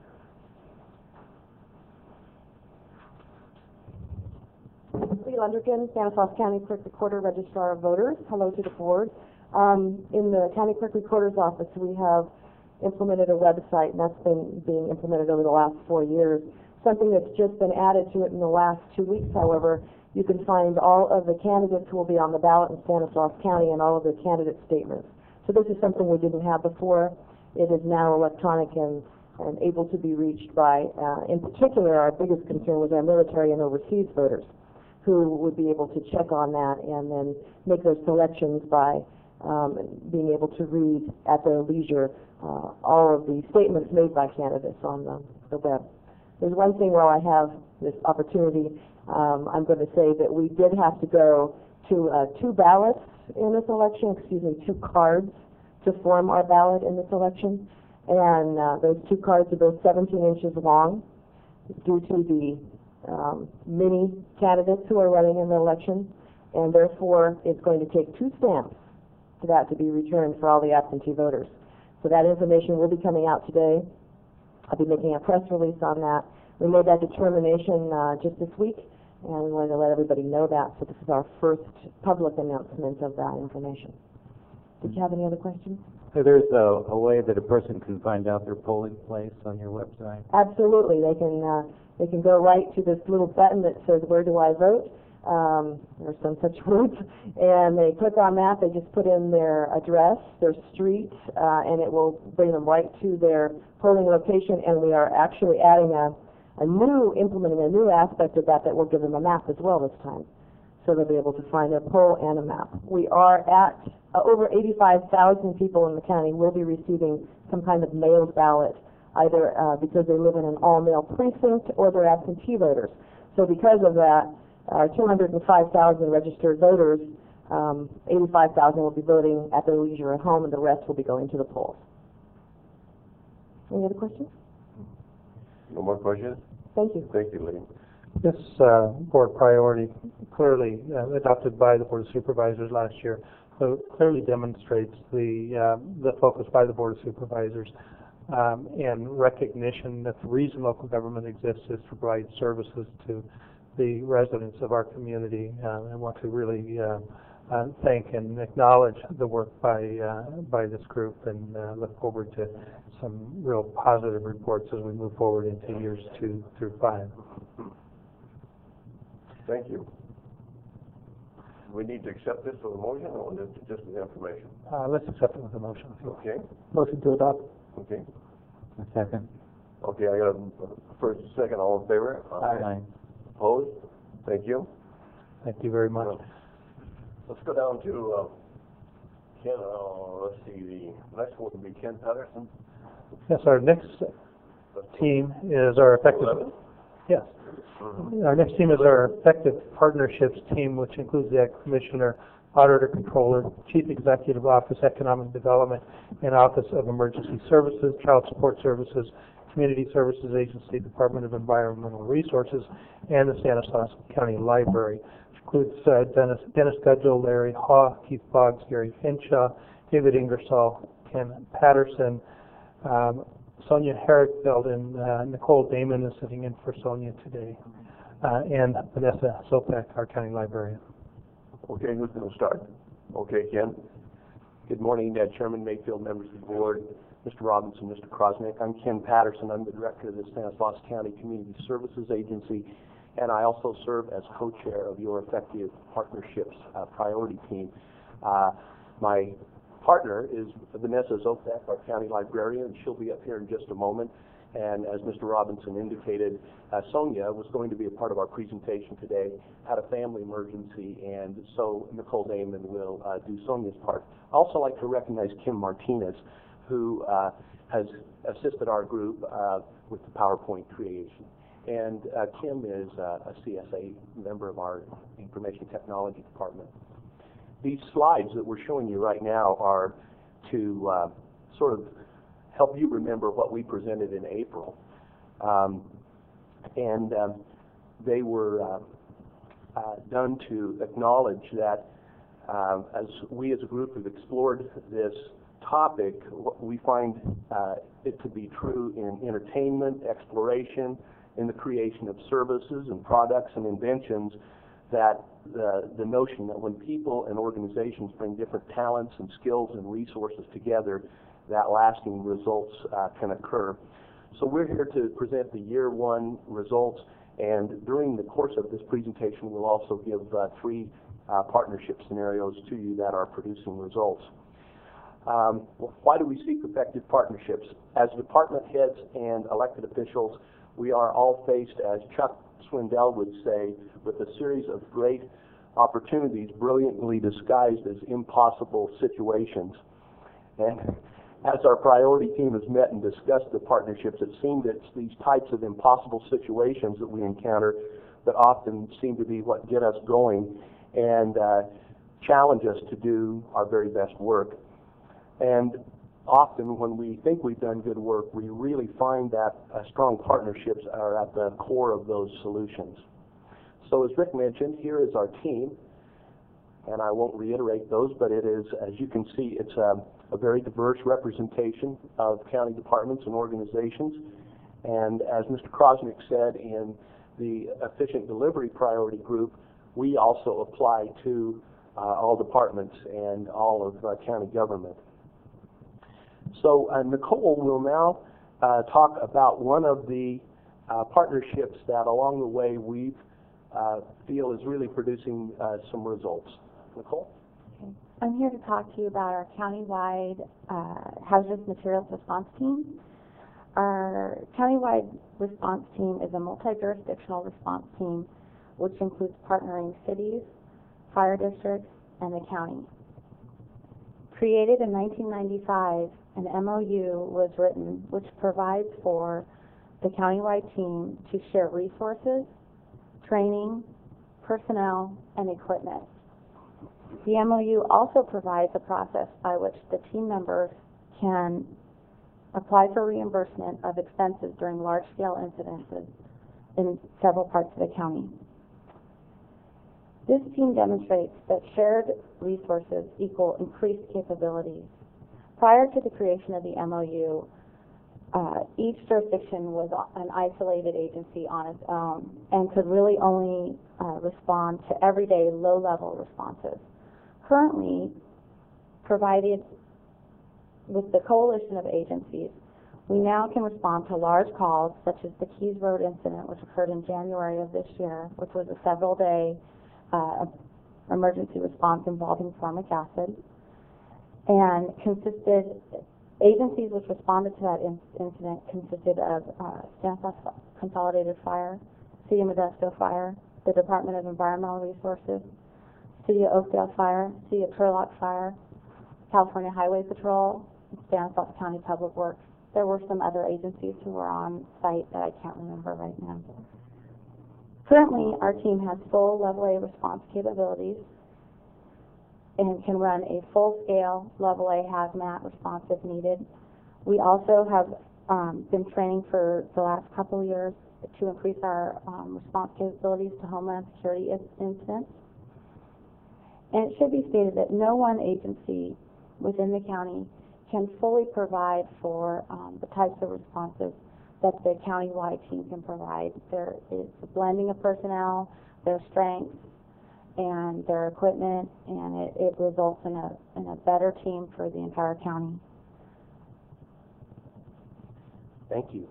Lee Lundergan, Stanislaus County Clerk Recorder, Registrar of Voters. Hello to the board. Um, in the County Clerk Recorder's office, we have implemented a website, and that's been being implemented over the last four years. Something that's just been added to it in the last two weeks, however, you can find all of the candidates who will be on the ballot in Stanislaus County and all of their candidate statements. So this is something we didn't have before. It is now electronic and, and able to be reached by, uh, in particular, our biggest concern was our military and overseas voters, who would be able to check on that and then make their selections by um, being able to read at their leisure uh, all of the statements made by candidates on the, the web. There's one thing while I have this opportunity, um, I'm going to say that we did have to go to uh, two ballots in this election, excuse me, two cards to form our ballot in this election. And uh, those two cards are both seventeen inches long due to the um, many candidates who are running in the election. And therefore, it's going to take two stamps for that to be returned for all the absentee voters. So that information will be coming out today. I'll be making a press release on that. We made that determination uh, just this week, and we wanted to let everybody know that. So this is our first public announcement of that information. Did you have any other questions? So there's a, a way that a person can find out their polling place on your website? Absolutely. They can uh, they can go right to this little button that says, "Where do I vote?" Um, or some such words, and they click on that. They just put in their address, their street, uh, and it will bring them right to their polling location. And we are actually adding a, a new, implementing a new aspect of that that will give them a map as well this time, so they'll be able to find their poll and a map. We are at uh, over eighty-five thousand people in the county will be receiving some kind of mailed ballot, either uh, because they live in an all-mail precinct or they're absentee voters. So because of that, our two hundred five thousand registered voters, um, eighty-five thousand will be voting at their leisure at home, and the rest will be going to the polls. Any other questions? No more questions? Thank you. Thank you, Lee. This uh, board priority, clearly uh, adopted by the Board of Supervisors last year, so clearly demonstrates the, uh, the focus by the Board of Supervisors um, and recognition that the reason local government exists is to provide services to the residents of our community. Uh, I want to really uh, uh, thank and acknowledge the work by, uh, by this group, and uh, look forward to some real positive reports as we move forward into years two through five. Thank you. We need to accept this with a motion, or is it just the information? Uh, let's accept it with a motion. Okay, Motion to adopt. okay. A second. Okay, I got a first, second, all in favor? Aye. Opposed? Thank you. Thank you very much. Let's go down to, uh, Ken, uh, let's see, the next one would be Ken Patterson. Yes, our next team is our effective, Eleven? yes. Our next team is our effective partnerships team, which includes the Commissioner, Auditor, Controller, Chief Executive Office, Economic Development, and Office of Emergency Services, Child Support Services, Community Services Agency, Department of Environmental Resources, and the Stanislaus County Library, which includes uh, Dennis, Dennis Gudgel, Larry Haw, Keith Boggs, Gary Hinshaw, David Ingersoll, Ken Patterson, um, Sonia Herrickfeld, and uh, Nicole Damon is sitting in for Sonia today, uh, and Vanessa Sopak, our county librarian. Okay, who's going to start? Okay, Ken. Good morning, uh, Chairman Mayfield, members of the board, Mister Robinson, Mister Krosnick. I'm Ken Patterson. I'm the director of the Stanislaus County Community Services Agency, and I also serve as co-chair of your Effective Partnerships uh, Priority Team. Uh, my partner is Vanessa Zopek, our county librarian, and she'll be up here in just a moment. And as Mister Robinson indicated, uh, Sonia was going to be a part of our presentation today, had a family emergency, and so Nicole Damon will uh, do Sonia's part. I'd also like to recognize Kim Martinez, who uh, has assisted our group uh, with the PowerPoint creation. And uh, Kim is uh, a C S A member of our Information Technology Department. These slides that we're showing you right now are to uh, sort of help you remember what we presented in April. Um, and um, they were uh, uh, done to acknowledge that uh, as we as a group have explored this topic, what we find uh, it to be true in entertainment, exploration, in the creation of services and products and inventions, that the, the notion that when people and organizations bring different talents and skills and resources together, that lasting results uh, can occur. So we're here to present the year one results, and during the course of this presentation, we'll also give uh, three uh, partnership scenarios to you that are producing results. Um, why do we seek effective partnerships? As department heads and elected officials, we are all faced, as Chuck Swindoll would say, with a series of great opportunities brilliantly disguised as impossible situations. And as our priority team has met and discussed the partnerships, it seemed that it's these types of impossible situations that we encounter that often seem to be what get us going and uh, challenge us to do our very best work. And often when we think we've done good work, we really find that uh, strong partnerships are at the core of those solutions. So as Rick mentioned, here is our team, and I won't reiterate those, but it is, as you can see, it's a, a very diverse representation of county departments and organizations. And as Mister Krosnick said, in the efficient delivery priority group, we also apply to uh, all departments and all of uh, county government. So uh, Nicole will now uh, talk about one of the uh, partnerships that along the way we uh, feel is really producing uh, some results. Nicole? Okay. I'm here to talk to you about our countywide uh, hazardous materials response team. Our countywide response team is a multi-jurisdictional response team which includes partnering cities, fire districts, and the county. Created in nineteen ninety-five, an M O U was written which provides for the countywide team to share resources, training, personnel, and equipment. The M O U also provides a process by which the team members can apply for reimbursement of expenses during large-scale incidences in several parts of the county. This team demonstrates that shared resources equal increased capabilities. Prior to the creation of the M O U, uh, each jurisdiction was an isolated agency on its own and could really only uh, respond to everyday low-level responses. Currently, provided with the coalition of agencies, we now can respond to large calls such as the Keys Road incident, which occurred in January of this year, which was a several-day uh, emergency response involving formic acid, and consisted, agencies which responded to that in, incident consisted of uh, Stanislaus Consolidated Fire, City of Modesto Fire, the Department of Environmental Resources, City of Oakdale Fire, City of Turlock Fire, California Highway Patrol, and Stanislaus County Public Works. There were some other agencies who were on site that I can't remember right now. Currently, our team has full level A response capabilities and can run a full-scale level A hazmat response if needed. We also have um, been training for the last couple of years to increase our um, response capabilities to Homeland Security incidents. And it should be stated that no one agency within the county can fully provide for um, the types of responses that the county-wide team can provide. There is a blending of personnel, their strengths, and their equipment, and it, it results in a, in a better team for the entire county. Thank you.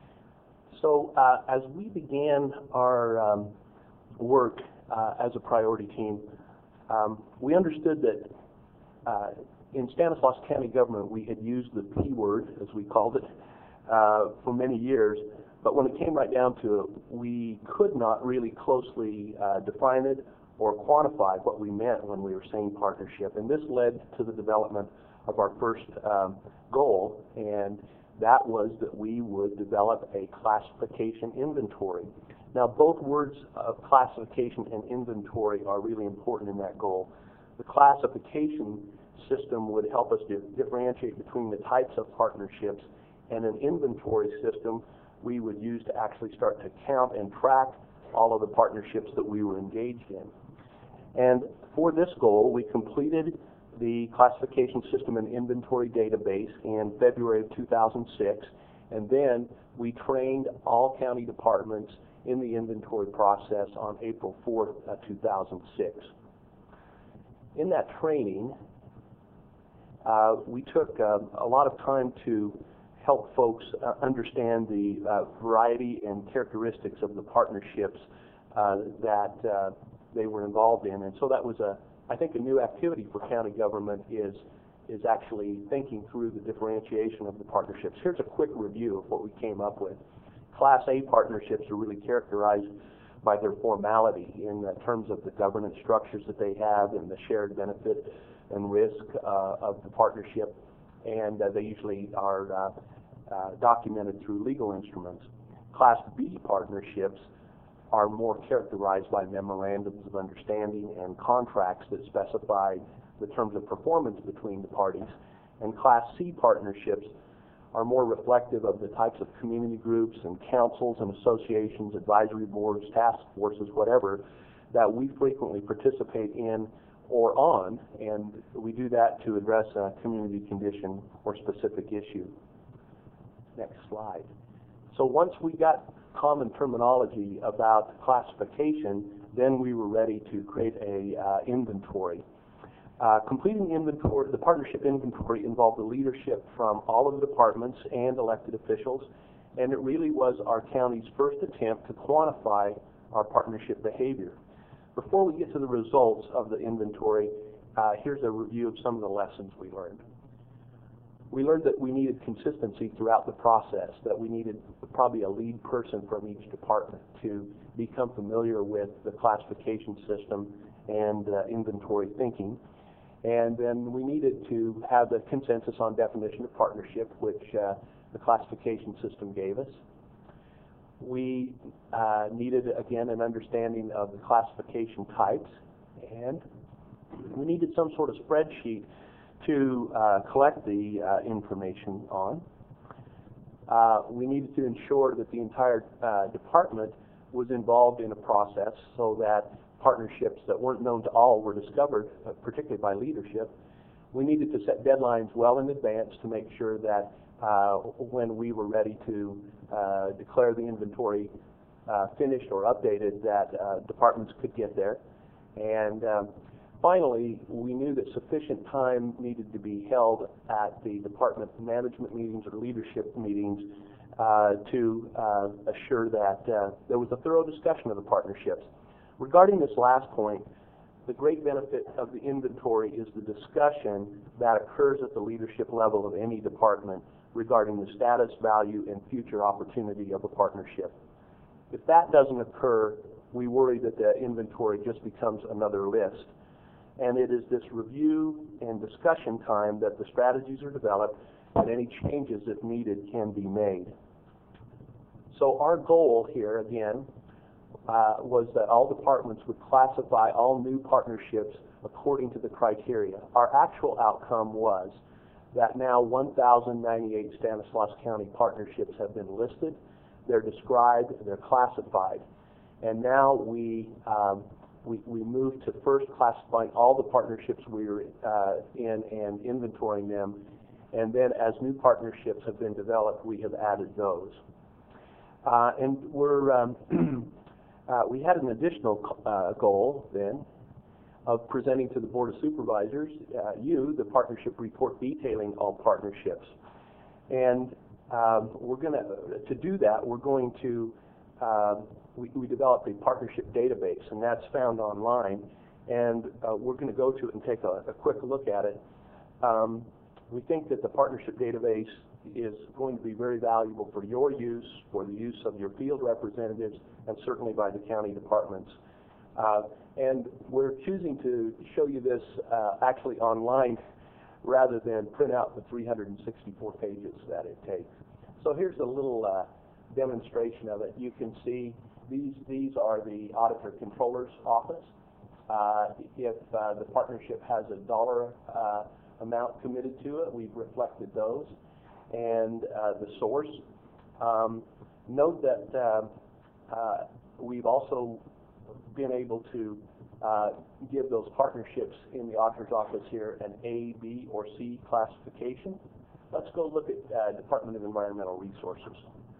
So uh, as we began our um, work uh, as a priority team, um, we understood that uh, in Stanislaus County government we had used the P word, as we called it, uh, for many years, but when it came right down to it, we could not really closely uh, define it or quantify what we meant when we were saying partnership. And this led to the development of our first um, goal, and that was that we would develop a classification inventory. Now, both words of classification and inventory are really important in that goal. The classification system would help us to differentiate between the types of partnerships, and an inventory system we would use to actually start to count and track all of the partnerships that we were engaged in. And for this goal, we completed the classification system and inventory database in February of two thousand six, and then we trained all county departments in the inventory process on April fourth, uh, two thousand six. In that training, uh, we took uh, a lot of time to help folks uh, understand the uh, variety and characteristics of the partnerships uh, that uh, they were involved in. And so that was, a, I think, a new activity for county government is, is actually thinking through the differentiation of the partnerships. Here's a quick review of what we came up with. Class A partnerships are really characterized by their formality in uh, terms of the governance structures that they have and the shared benefit and risk uh, of the partnership, and uh, they usually are uh, uh, documented through legal instruments. Class B partnerships are more characterized by memorandums of understanding and contracts that specify the terms of performance between the parties, and Class C partnerships are more reflective of the types of community groups and councils and associations, advisory boards, task forces, whatever, that we frequently participate in or on, and we do that to address a community condition or specific issue. Next slide. So once we got common terminology about classification, then we were ready to create a uh, inventory. Uh, completing the inventory, the partnership inventory involved the leadership from all of the departments and elected officials, and it really was our county's first attempt to quantify our partnership behavior. Before we get to the results of the inventory, uh, here's a review of some of the lessons we learned. We learned that we needed consistency throughout the process, that we needed probably a lead person from each department to become familiar with the classification system and uh, inventory thinking. And then we needed to have the consensus on definition of partnership, which uh, the classification system gave us. We uh, needed, again, an understanding of the classification types, and we needed some sort of spreadsheet to uh, collect the uh, information on. uh, we needed to ensure that the entire uh, department was involved in a process so that partnerships that weren't known to all were discovered, uh, particularly by leadership. We needed to set deadlines well in advance to make sure that uh, when we were ready to uh, declare the inventory uh, finished or updated, that uh, departments could get there. And um, finally, we knew that sufficient time needed to be held at the department management meetings or leadership meetings uh, to uh, assure that uh, there was a thorough discussion of the partnerships. Regarding this last point, the great benefit of the inventory is the discussion that occurs at the leadership level of any department regarding the status, value, and future opportunity of a partnership. If that doesn't occur, we worry that the inventory just becomes another list. And it is this review and discussion time that the strategies are developed and any changes, if needed, can be made. So our goal here, again, uh, was that all departments would classify all new partnerships according to the criteria. Our actual outcome was that now one thousand ninety-eight Stanislaus County partnerships have been listed, they're described, they're classified. And now we, um, we, we move to first classifying all the partnerships we were uh, in and inventorying them. And then as new partnerships have been developed, we have added those. Uh, and we're, um, uh, we had an additional uh, goal then of presenting to the Board of Supervisors, uh, you, the partnership report detailing all partnerships. And um, we're going to, to do that, we're going to uh, We, we developed a partnership database, and that's found online, and uh, we're going to go to it and take a, a quick look at it. Um, we think that the partnership database is going to be very valuable for your use, for the use of your field representatives, and certainly by the county departments. Uh, and we're choosing to show you this uh, actually online rather than print out the three hundred sixty-four pages that it takes. So here's a little uh, demonstration of it. You can see These, these are the Auditor Controller's Office. Uh, if uh, the partnership has a dollar uh, amount committed to it, we've reflected those. And uh, the source. Um, note that uh, uh, we've also been able to uh, give those partnerships in the Auditor's Office here an A, B, or C classification. Let's go look at uh, Department of Environmental Resources.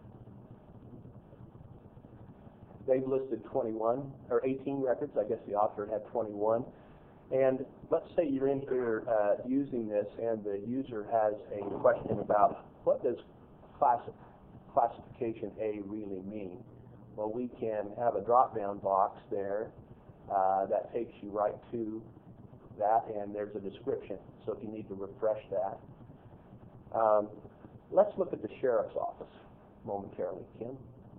They've listed twenty-one, or eighteen records. I guess the author had twenty-one. And let's say you're in here uh, using this, and the user has a question about what does class classification A really mean? Well, we can have a drop-down box there uh, that takes you right to that, and there's a description. So if you need to refresh that. Um, let's look at the Sheriff's Office momentarily, Kim.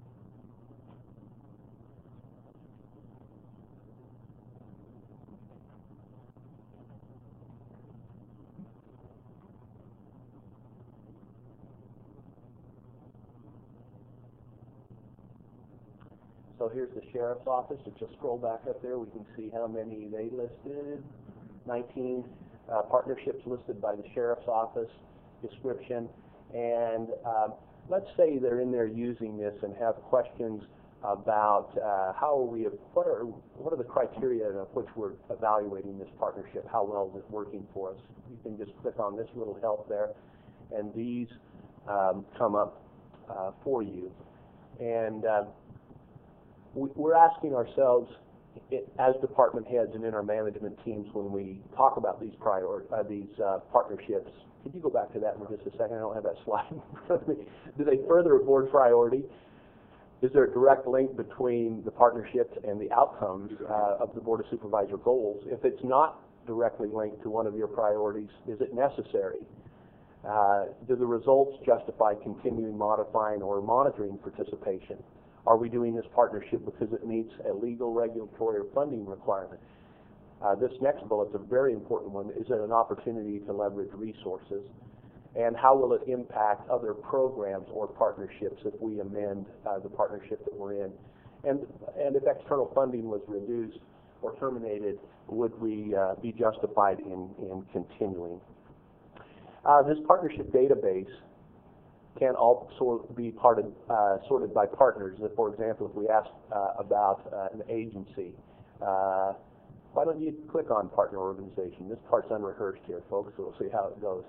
So here's the Sheriff's Office. If you'll scroll back up there, we can see how many they listed. nineteen uh, partnerships listed by the Sheriff's Office, description. And um, let's say they're in there using this and have questions about uh, how are we, what are, what are the criteria of which we're evaluating this partnership? How well is it working for us? You can just click on this little help there, and these um, come up uh, for you. And uh, we're asking ourselves, it, as department heads and in our management teams, when we talk about these prior, uh, these uh, partnerships, could you go back to that for just a second? I don't have that slide in front of me. Do they further a board priority? Is there a direct link between the partnerships and the outcomes uh, of the Board of Supervisor goals? If it's not directly linked to one of your priorities, is it necessary? Uh, do the results justify continuing, modifying, or monitoring participation? Are we doing this partnership because it meets a legal, regulatory, or funding requirement? Uh, this next bullet's a very important one. Is it an opportunity to leverage resources? And how will it impact other programs or partnerships if we amend uh, the partnership that we're in? And, and if external funding was reduced or terminated, would we uh, be justified in, in continuing? Uh, this partnership database can also be part of, uh, sorted by partners. If, for example, if we ask uh, about uh, an agency, uh, why don't you click on partner organization? This part's unrehearsed here, folks, so we'll see how it goes.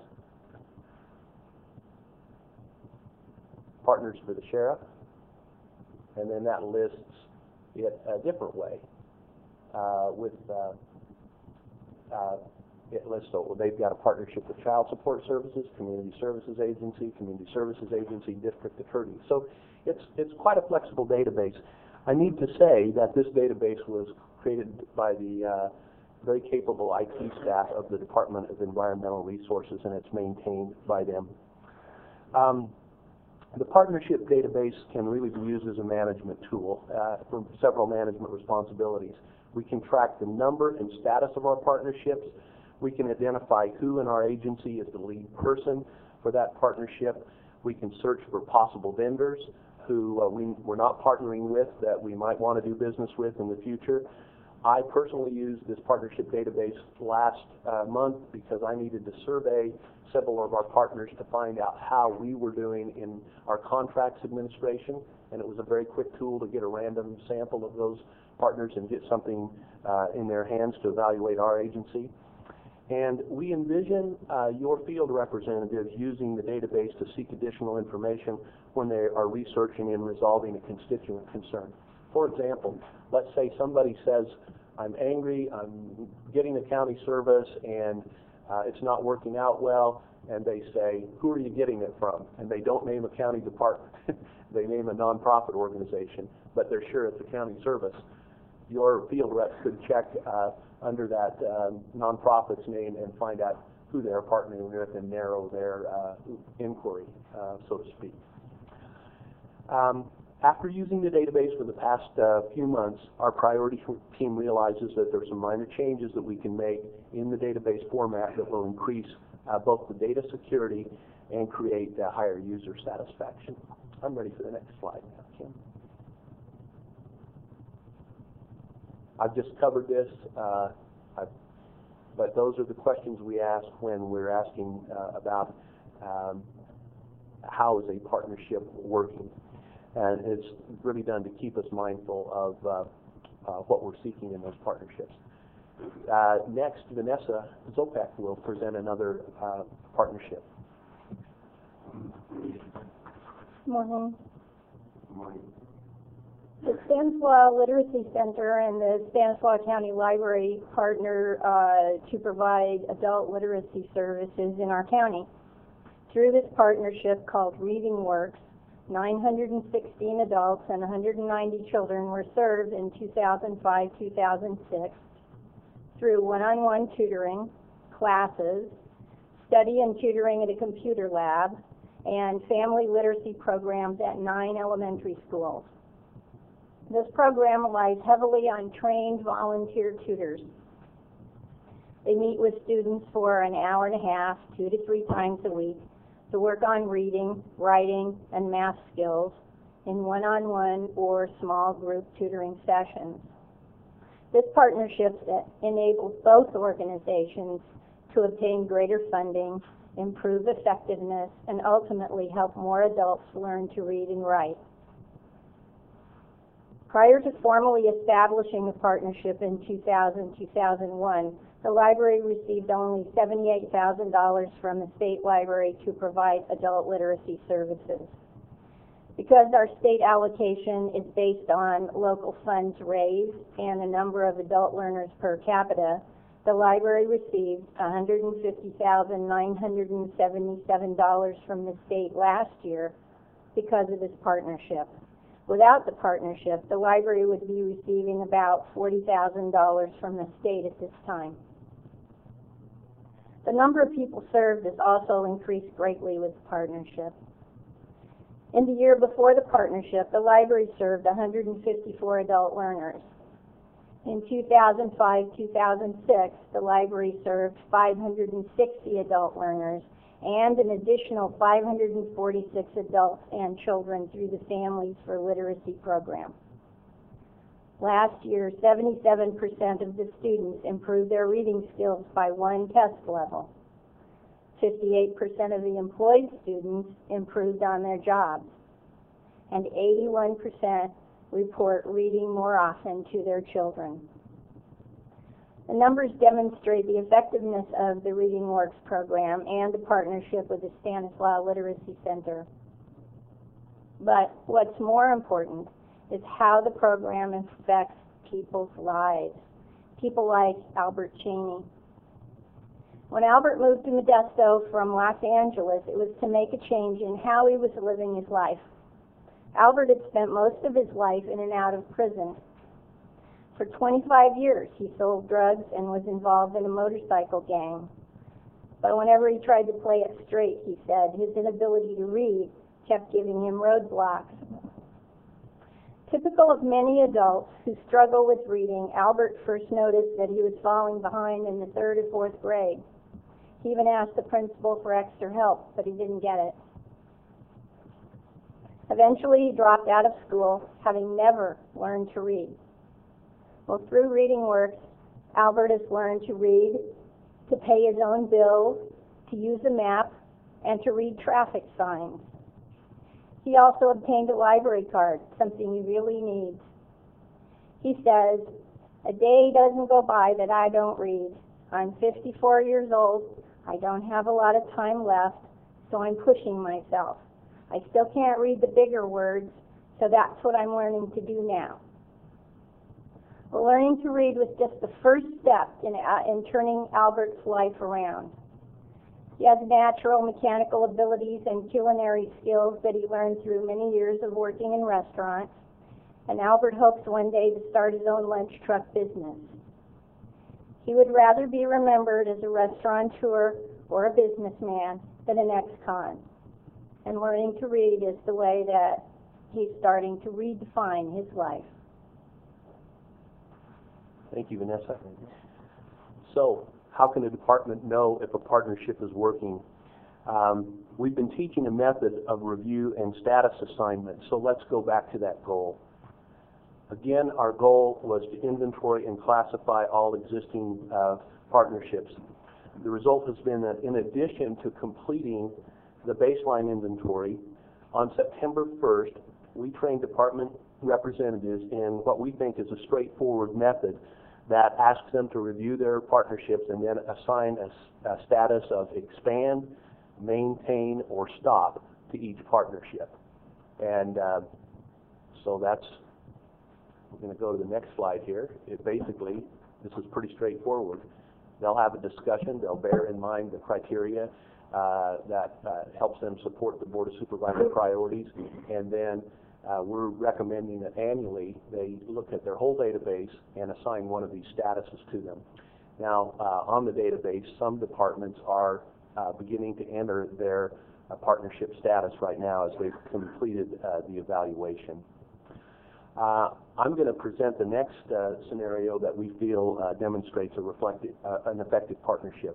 Partners for the sheriff, and then that lists it a different way uh, with uh, uh, it lists, so they've got a partnership with Child Support Services, Community Services Agency, Community Services Agency, District Attorney. So it's, it's quite a flexible database. I need to say that this database was created by the uh, very capable I T staff of the Department of Environmental Resources, and it's maintained by them. Um, the partnership database can really be used as a management tool uh, for several management responsibilities. We can track the number and status of our partnerships. We can identify who in our agency is the lead person for that partnership. We can search for possible vendors who uh, we, we're not partnering with that we might want to do business with in the future. I personally used this partnership database last uh, month because I needed to survey several of our partners to find out how we were doing in our contracts administration, and it was a very quick tool to get a random sample of those partners and get something uh, in their hands to evaluate our agency. And we envision uh, your field representatives using the database to seek additional information when they are researching and resolving a constituent concern. For example, let's say somebody says, I'm angry, I'm getting the county service, and uh, it's not working out well, and they say, who are you getting it from? And they don't name a county department. They name a nonprofit organization, but they're sure it's a county service. Your field rep could check uh, under that um, nonprofit's name and find out who they're partnering with and narrow their uh, inquiry, uh, so to speak. Um, after using the database for the past uh, few months, our priority team realizes that there's some minor changes that we can make in the database format that will increase uh, both the data security and create uh, higher user satisfaction. I'm ready for the next slide now, Kim. I've just covered this, uh, I've, but those are the questions we ask when we're asking uh, about um, how is a partnership working. And it's really done to keep us mindful of uh, uh, what we're seeking in those partnerships. Uh, next, Vanessa Zopek will present another uh, partnership. Good morning. Good morning. The Stanislaus Literacy Center and the Stanislaus County Library partner uh, to provide adult literacy services in our county. Through this partnership called Reading Works, nine hundred sixteen adults and one hundred ninety children were served in two thousand five to two thousand six through one-on-one tutoring, classes, study and tutoring at a computer lab, and family literacy programs at nine elementary schools. This program relies heavily on trained volunteer tutors. They meet with students for an hour and a half, two to three times a week, to work on reading, writing, and math skills in one-on-one or small group tutoring sessions. This partnership enables both organizations to obtain greater funding, improve effectiveness, and ultimately help more adults learn to read and write. Prior to formally establishing the partnership in two thousand to two thousand one, the library received only seventy-eight thousand dollars from the state library to provide adult literacy services. Because our state allocation is based on local funds raised and the number of adult learners per capita, the library received one hundred fifty thousand nine hundred seventy-seven dollars from the state last year because of this partnership. Without the partnership, the library would be receiving about forty thousand dollars from the state at this time. The number of people served has also increased greatly with the partnership. In the year before the partnership, the library served one hundred fifty-four adult learners. In two thousand five to two thousand six, the library served five hundred sixty adult learners and an additional five hundred forty-six adults and children through the Families for Literacy program. Last year, seventy-seven percent of the students improved their reading skills by one test level. fifty-eight percent of the employed students improved on their jobs, and eighty-one percent report reading more often to their children. The numbers demonstrate the effectiveness of the Reading Works program and the partnership with the Stanislaus Literacy Center. But what's more important is how the program affects people's lives. People like Albert Cheney. When Albert moved to Modesto from Los Angeles, it was to make a change in how he was living his life. Albert had spent most of his life in and out of prison. For twenty-five years, he sold drugs and was involved in a motorcycle gang. But whenever he tried to play it straight, he said, his inability to read kept giving him roadblocks. Typical of many adults who struggle with reading, Albert first noticed that he was falling behind in the third or fourth grade. He even asked the principal for extra help, but he didn't get it. Eventually, he dropped out of school, having never learned to read. Well, through Reading Works, Albert has learned to read, to pay his own bills, to use a map, and to read traffic signs. He also obtained a library card, something he really needs. He says, "A day doesn't go by that I don't read. I'm fifty-four years old. I don't have a lot of time left, so I'm pushing myself. I still can't read the bigger words, so that's what I'm learning to do now." Well, learning to read was just the first step in, uh, in turning Albert's life around. He has natural mechanical abilities and culinary skills that he learned through many years of working in restaurants, and Albert hopes one day to start his own lunch truck business. He would rather be remembered as a restaurateur or a businessman than an ex-con, and learning to read is the way that he's starting to redefine his life. Thank you, Vanessa. So, how can a department know if a partnership is working? Um, we've been teaching a method of review and status assignment, so let's go back to that goal. Again, our goal was to inventory and classify all existing uh, partnerships. The result has been that in addition to completing the baseline inventory, on September first, we trained department representatives in what we think is a straightforward method that asks them to review their partnerships and then assign a, a status of expand, maintain, or stop to each partnership. And uh, so that's, we're going to go to the next slide here. It basically, this is pretty straightforward. They'll have a discussion. They'll bear in mind the criteria uh, that uh, helps them support the Board of Supervisor priorities. And then uh, we're recommending that annually they look at their whole database and assign one of these statuses to them. Now, uh, on the database, some departments are uh, beginning to enter their uh, partnership status right now as they've completed uh, the evaluation. Uh, I'm going to present the next uh, scenario that we feel uh, demonstrates a reflective, uh, an effective partnership.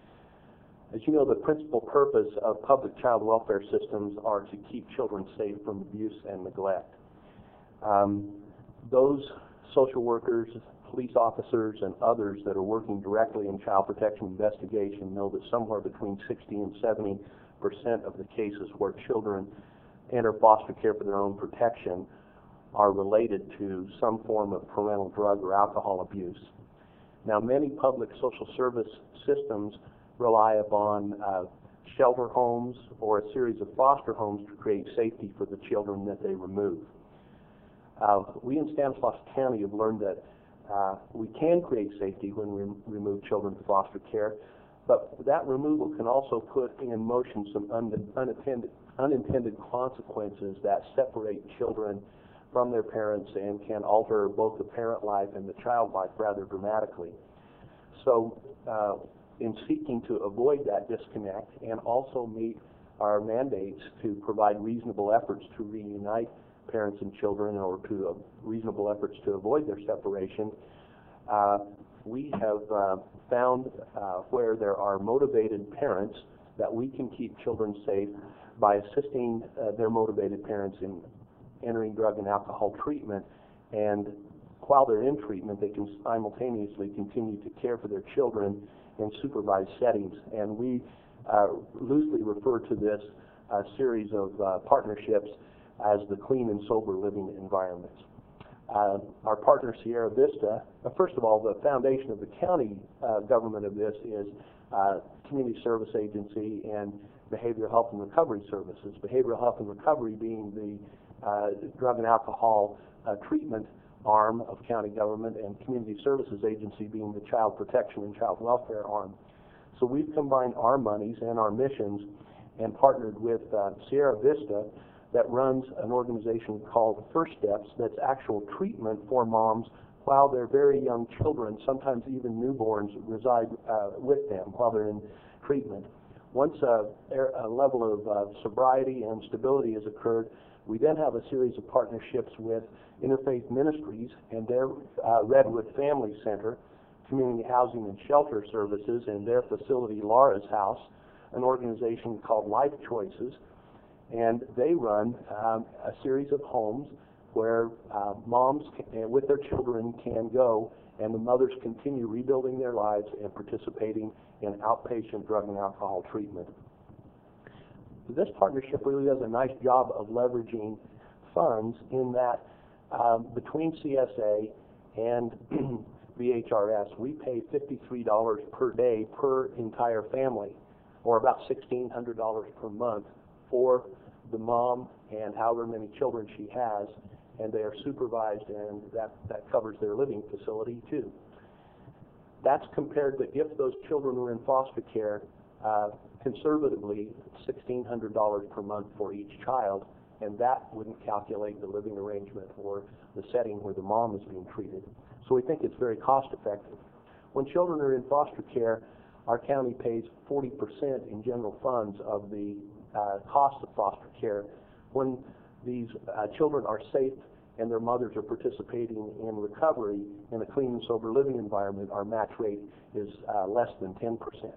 As you know, the principal purpose of public child welfare systems are to keep children safe from abuse and neglect. Um, those social workers, police officers, and others that are working directly in child protection investigation know that somewhere between sixty and seventy percent of the cases where children enter foster care for their own protection are related to some form of parental drug or alcohol abuse. Now, many public social service systems rely upon uh, shelter homes or a series of foster homes to create safety for the children that they remove. Uh, we in Stanislaus County have learned that uh, we can create safety when we remove children to foster care, but that removal can also put in motion some un unintended, unintended consequences that separate children from their parents and can alter both the parent life and the child life rather dramatically. So uh, in seeking to avoid that disconnect and also meet our mandates to provide reasonable efforts to reunite parents and children or to uh, reasonable efforts to avoid their separation, uh, we have uh, found uh, where there are motivated parents that we can keep children safe by assisting uh, their motivated parents in entering drug and alcohol treatment, and while they're in treatment, they can simultaneously continue to care for their children in supervised settings. And we uh, loosely refer to this uh, series of uh, partnerships as the clean and sober living environments. Uh, our partner, Sierra Vista, uh, first of all, the foundation of the county uh, government of this is uh, Community Service Agency and Behavioral Health and Recovery Services. Behavioral Health and Recovery being the uh, drug and alcohol uh, treatment arm of county government, and Community Services Agency being the child protection and child welfare arm. So we've combined our monies and our missions and partnered with uh, Sierra Vista, that runs an organization called First Steps, that's actual treatment for moms while their very young children, sometimes even newborns, reside uh, with them while they're in treatment. Once a, a level of uh, sobriety and stability has occurred, we then have a series of partnerships with Interfaith Ministries and their uh, Redwood Family Center, Community Housing and Shelter Services, and their facility, Laura's House, an organization called Life Choices, and they run um, a series of homes where uh, moms can, with their children can go, and the mothers continue rebuilding their lives and participating in outpatient drug and alcohol treatment. This partnership really does a nice job of leveraging funds in that um, between C S A and V H R S, we pay fifty-three dollars per day per entire family, or about sixteen hundred dollars per month for the mom and however many children she has, and they are supervised, and that, that covers their living facility too. That's compared to if those children were in foster care, uh, conservatively sixteen hundred dollars per month for each child, and that wouldn't calculate the living arrangement or the setting where the mom is being treated. So we think it's very cost effective. When children are in foster care, our county pays forty percent in general funds of the uh, cost of foster care. When these uh, children are safe and their mothers are participating in recovery in a clean and sober living environment, our match rate is uh, less than ten percent.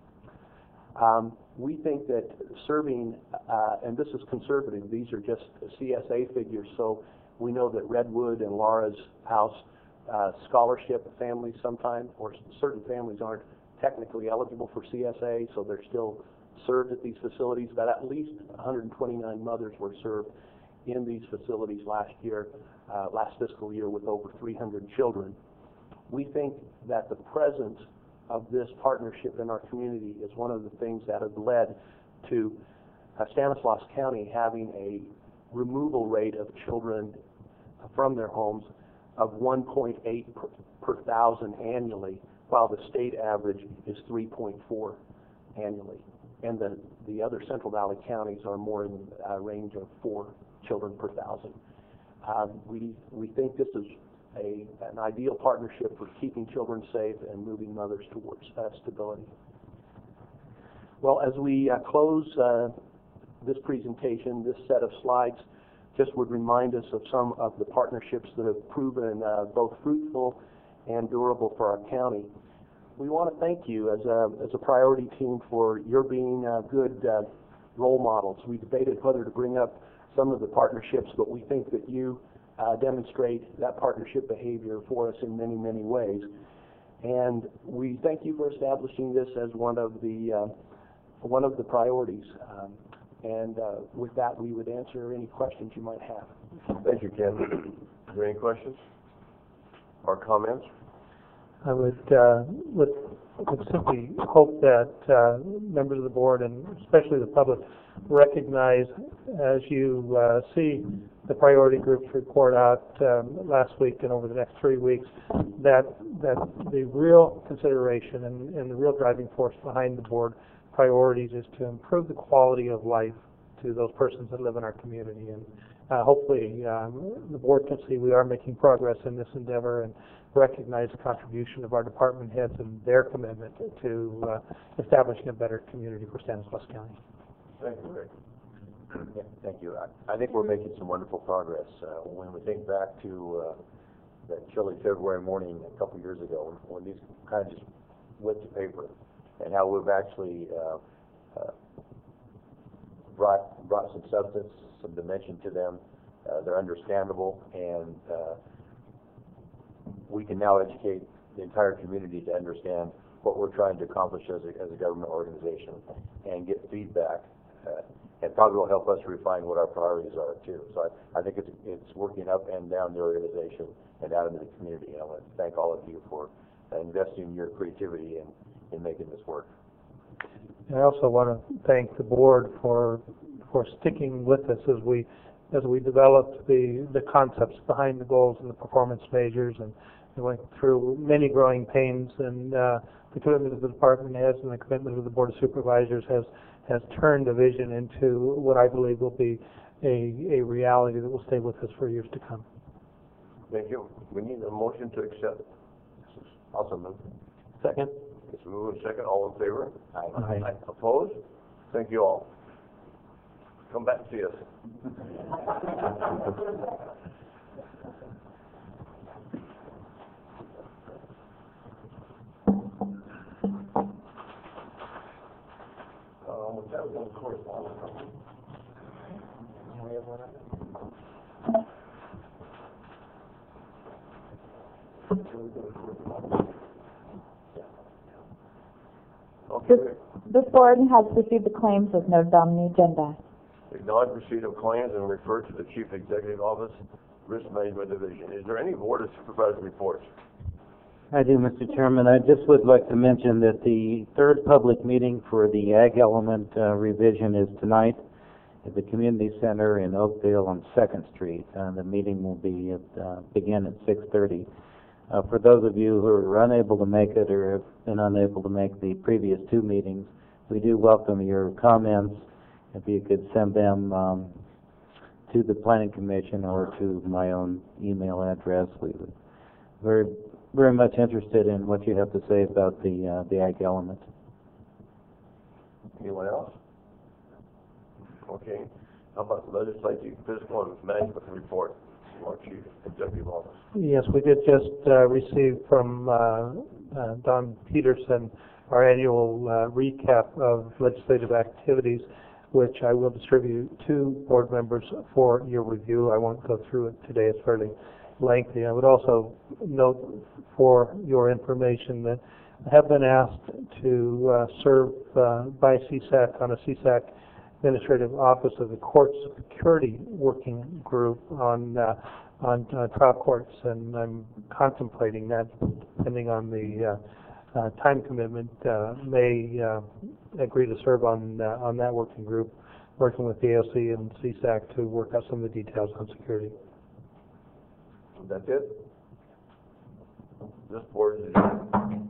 Um, we think that serving, uh, and this is conservative, these are just C S A figures, so we know that Redwood and Laura's House uh, scholarship families sometimes, or certain families aren't technically eligible for C S A, so they're still served at these facilities, but at least one hundred twenty-nine mothers were served in these facilities last year, uh, last fiscal year, with over three hundred children. We think that the presence of this partnership in our community is one of the things that has led to uh, Stanislaus County having a removal rate of children from their homes of one point eight per, per thousand annually, while the state average is three point four annually. And the, the other Central Valley counties are more in a range of four children per thousand. Um, we, we think this is a, an ideal partnership for keeping children safe and moving mothers towards uh, stability. Well, as we uh, close uh, this presentation, this set of slides just would remind us of some of the partnerships that have proven uh, both fruitful and durable for our county. We want to thank you as a, as a priority team for your being uh, good uh, role models. We debated whether to bring up some of the partnerships, but we think that you uh, demonstrate that partnership behavior for us in many, many ways. And we thank you for establishing this as one of the, uh, one of the priorities. Um, and uh, with that, we would answer any questions you might have. Thank you, Ken. Are there any questions or comments? I would, uh, would, would simply hope that uh, members of the board, and especially the public, recognize as you uh, see the priority groups report out um, last week and over the next three weeks, that that the real consideration and, and the real driving force behind the board priorities is to improve the quality of life to those persons that live in our community. And uh, hopefully um, the board can see we are making progress in this endeavor and recognize the contribution of our department heads and their commitment to uh, establishing a better community for Stanislaus County. Thank you, Rick. Yeah, thank you. I, I think we're making some wonderful progress. Uh, when we think back to uh, that chilly February morning a couple years ago, when these kind of just went to paper, and how we've actually uh, uh, brought brought some substance, some dimension to them. Uh, they're understandable, and uh, we can now educate the entire community to understand what we're trying to accomplish as a, as a government organization and get feedback. Uh, and probably will help us refine what our priorities are too. So I, I think it's, it's working up and down the organization and out into the community. And I want to thank all of you for uh, investing your creativity in, in making this work. I also want to thank the board for for sticking with us as we as we developed the the concepts behind the goals and the performance measures, and we went through many growing pains, and uh, the commitment of the department heads and the commitment of the board of supervisors has has turned a vision into what I believe will be a a reality that will stay with us for years to come. Thank you. We need a motion to accept. Also move. Second. It's moved and second. All in favor? Aye. Aye. Opposed? Thank you all. Come back and see us. Um, that was on correspondence. We have one Okay. This board has received the claims as noted on the agenda. Acknowledge receipt of claims and refer to the Chief Executive Office, Risk Management Division. Is there any Board of Supervisors reports? I do, Mister Chairman. I just would like to mention that the third public meeting for the Ag Element uh, revision is tonight at the Community Center in Oakdale on Second Street. Uh, the meeting will be at, uh, begin at six thirty. Uh, for those of you who are unable to make it or have been unable to make the previous two meetings, we do welcome your comments. If you could send them um, to the Planning Commission or to my own email address, we would very, very much interested in what you have to say about the uh, the Ag Element. Anyone else? Okay. How about the Legislative Fiscal and Management Report from our Chief Executive Office? Yes, we did just uh, receive from uh, uh, Don Peterson our annual uh, recap of legislative activities, which I will distribute to board members for your review. I won't go through it today. It's fairly lengthy. I would also note for your information that I have been asked to uh, serve uh, by C SAC on a C SAC Administrative Office of the Court Security Working Group on uh, on uh, trial courts, and I'm contemplating that, depending on the uh, uh, time commitment. Uh, may uh, agree to serve on uh, on that working group, working with the A O C and C SAC to work out some of the details on security. That's it? This board is adjourned.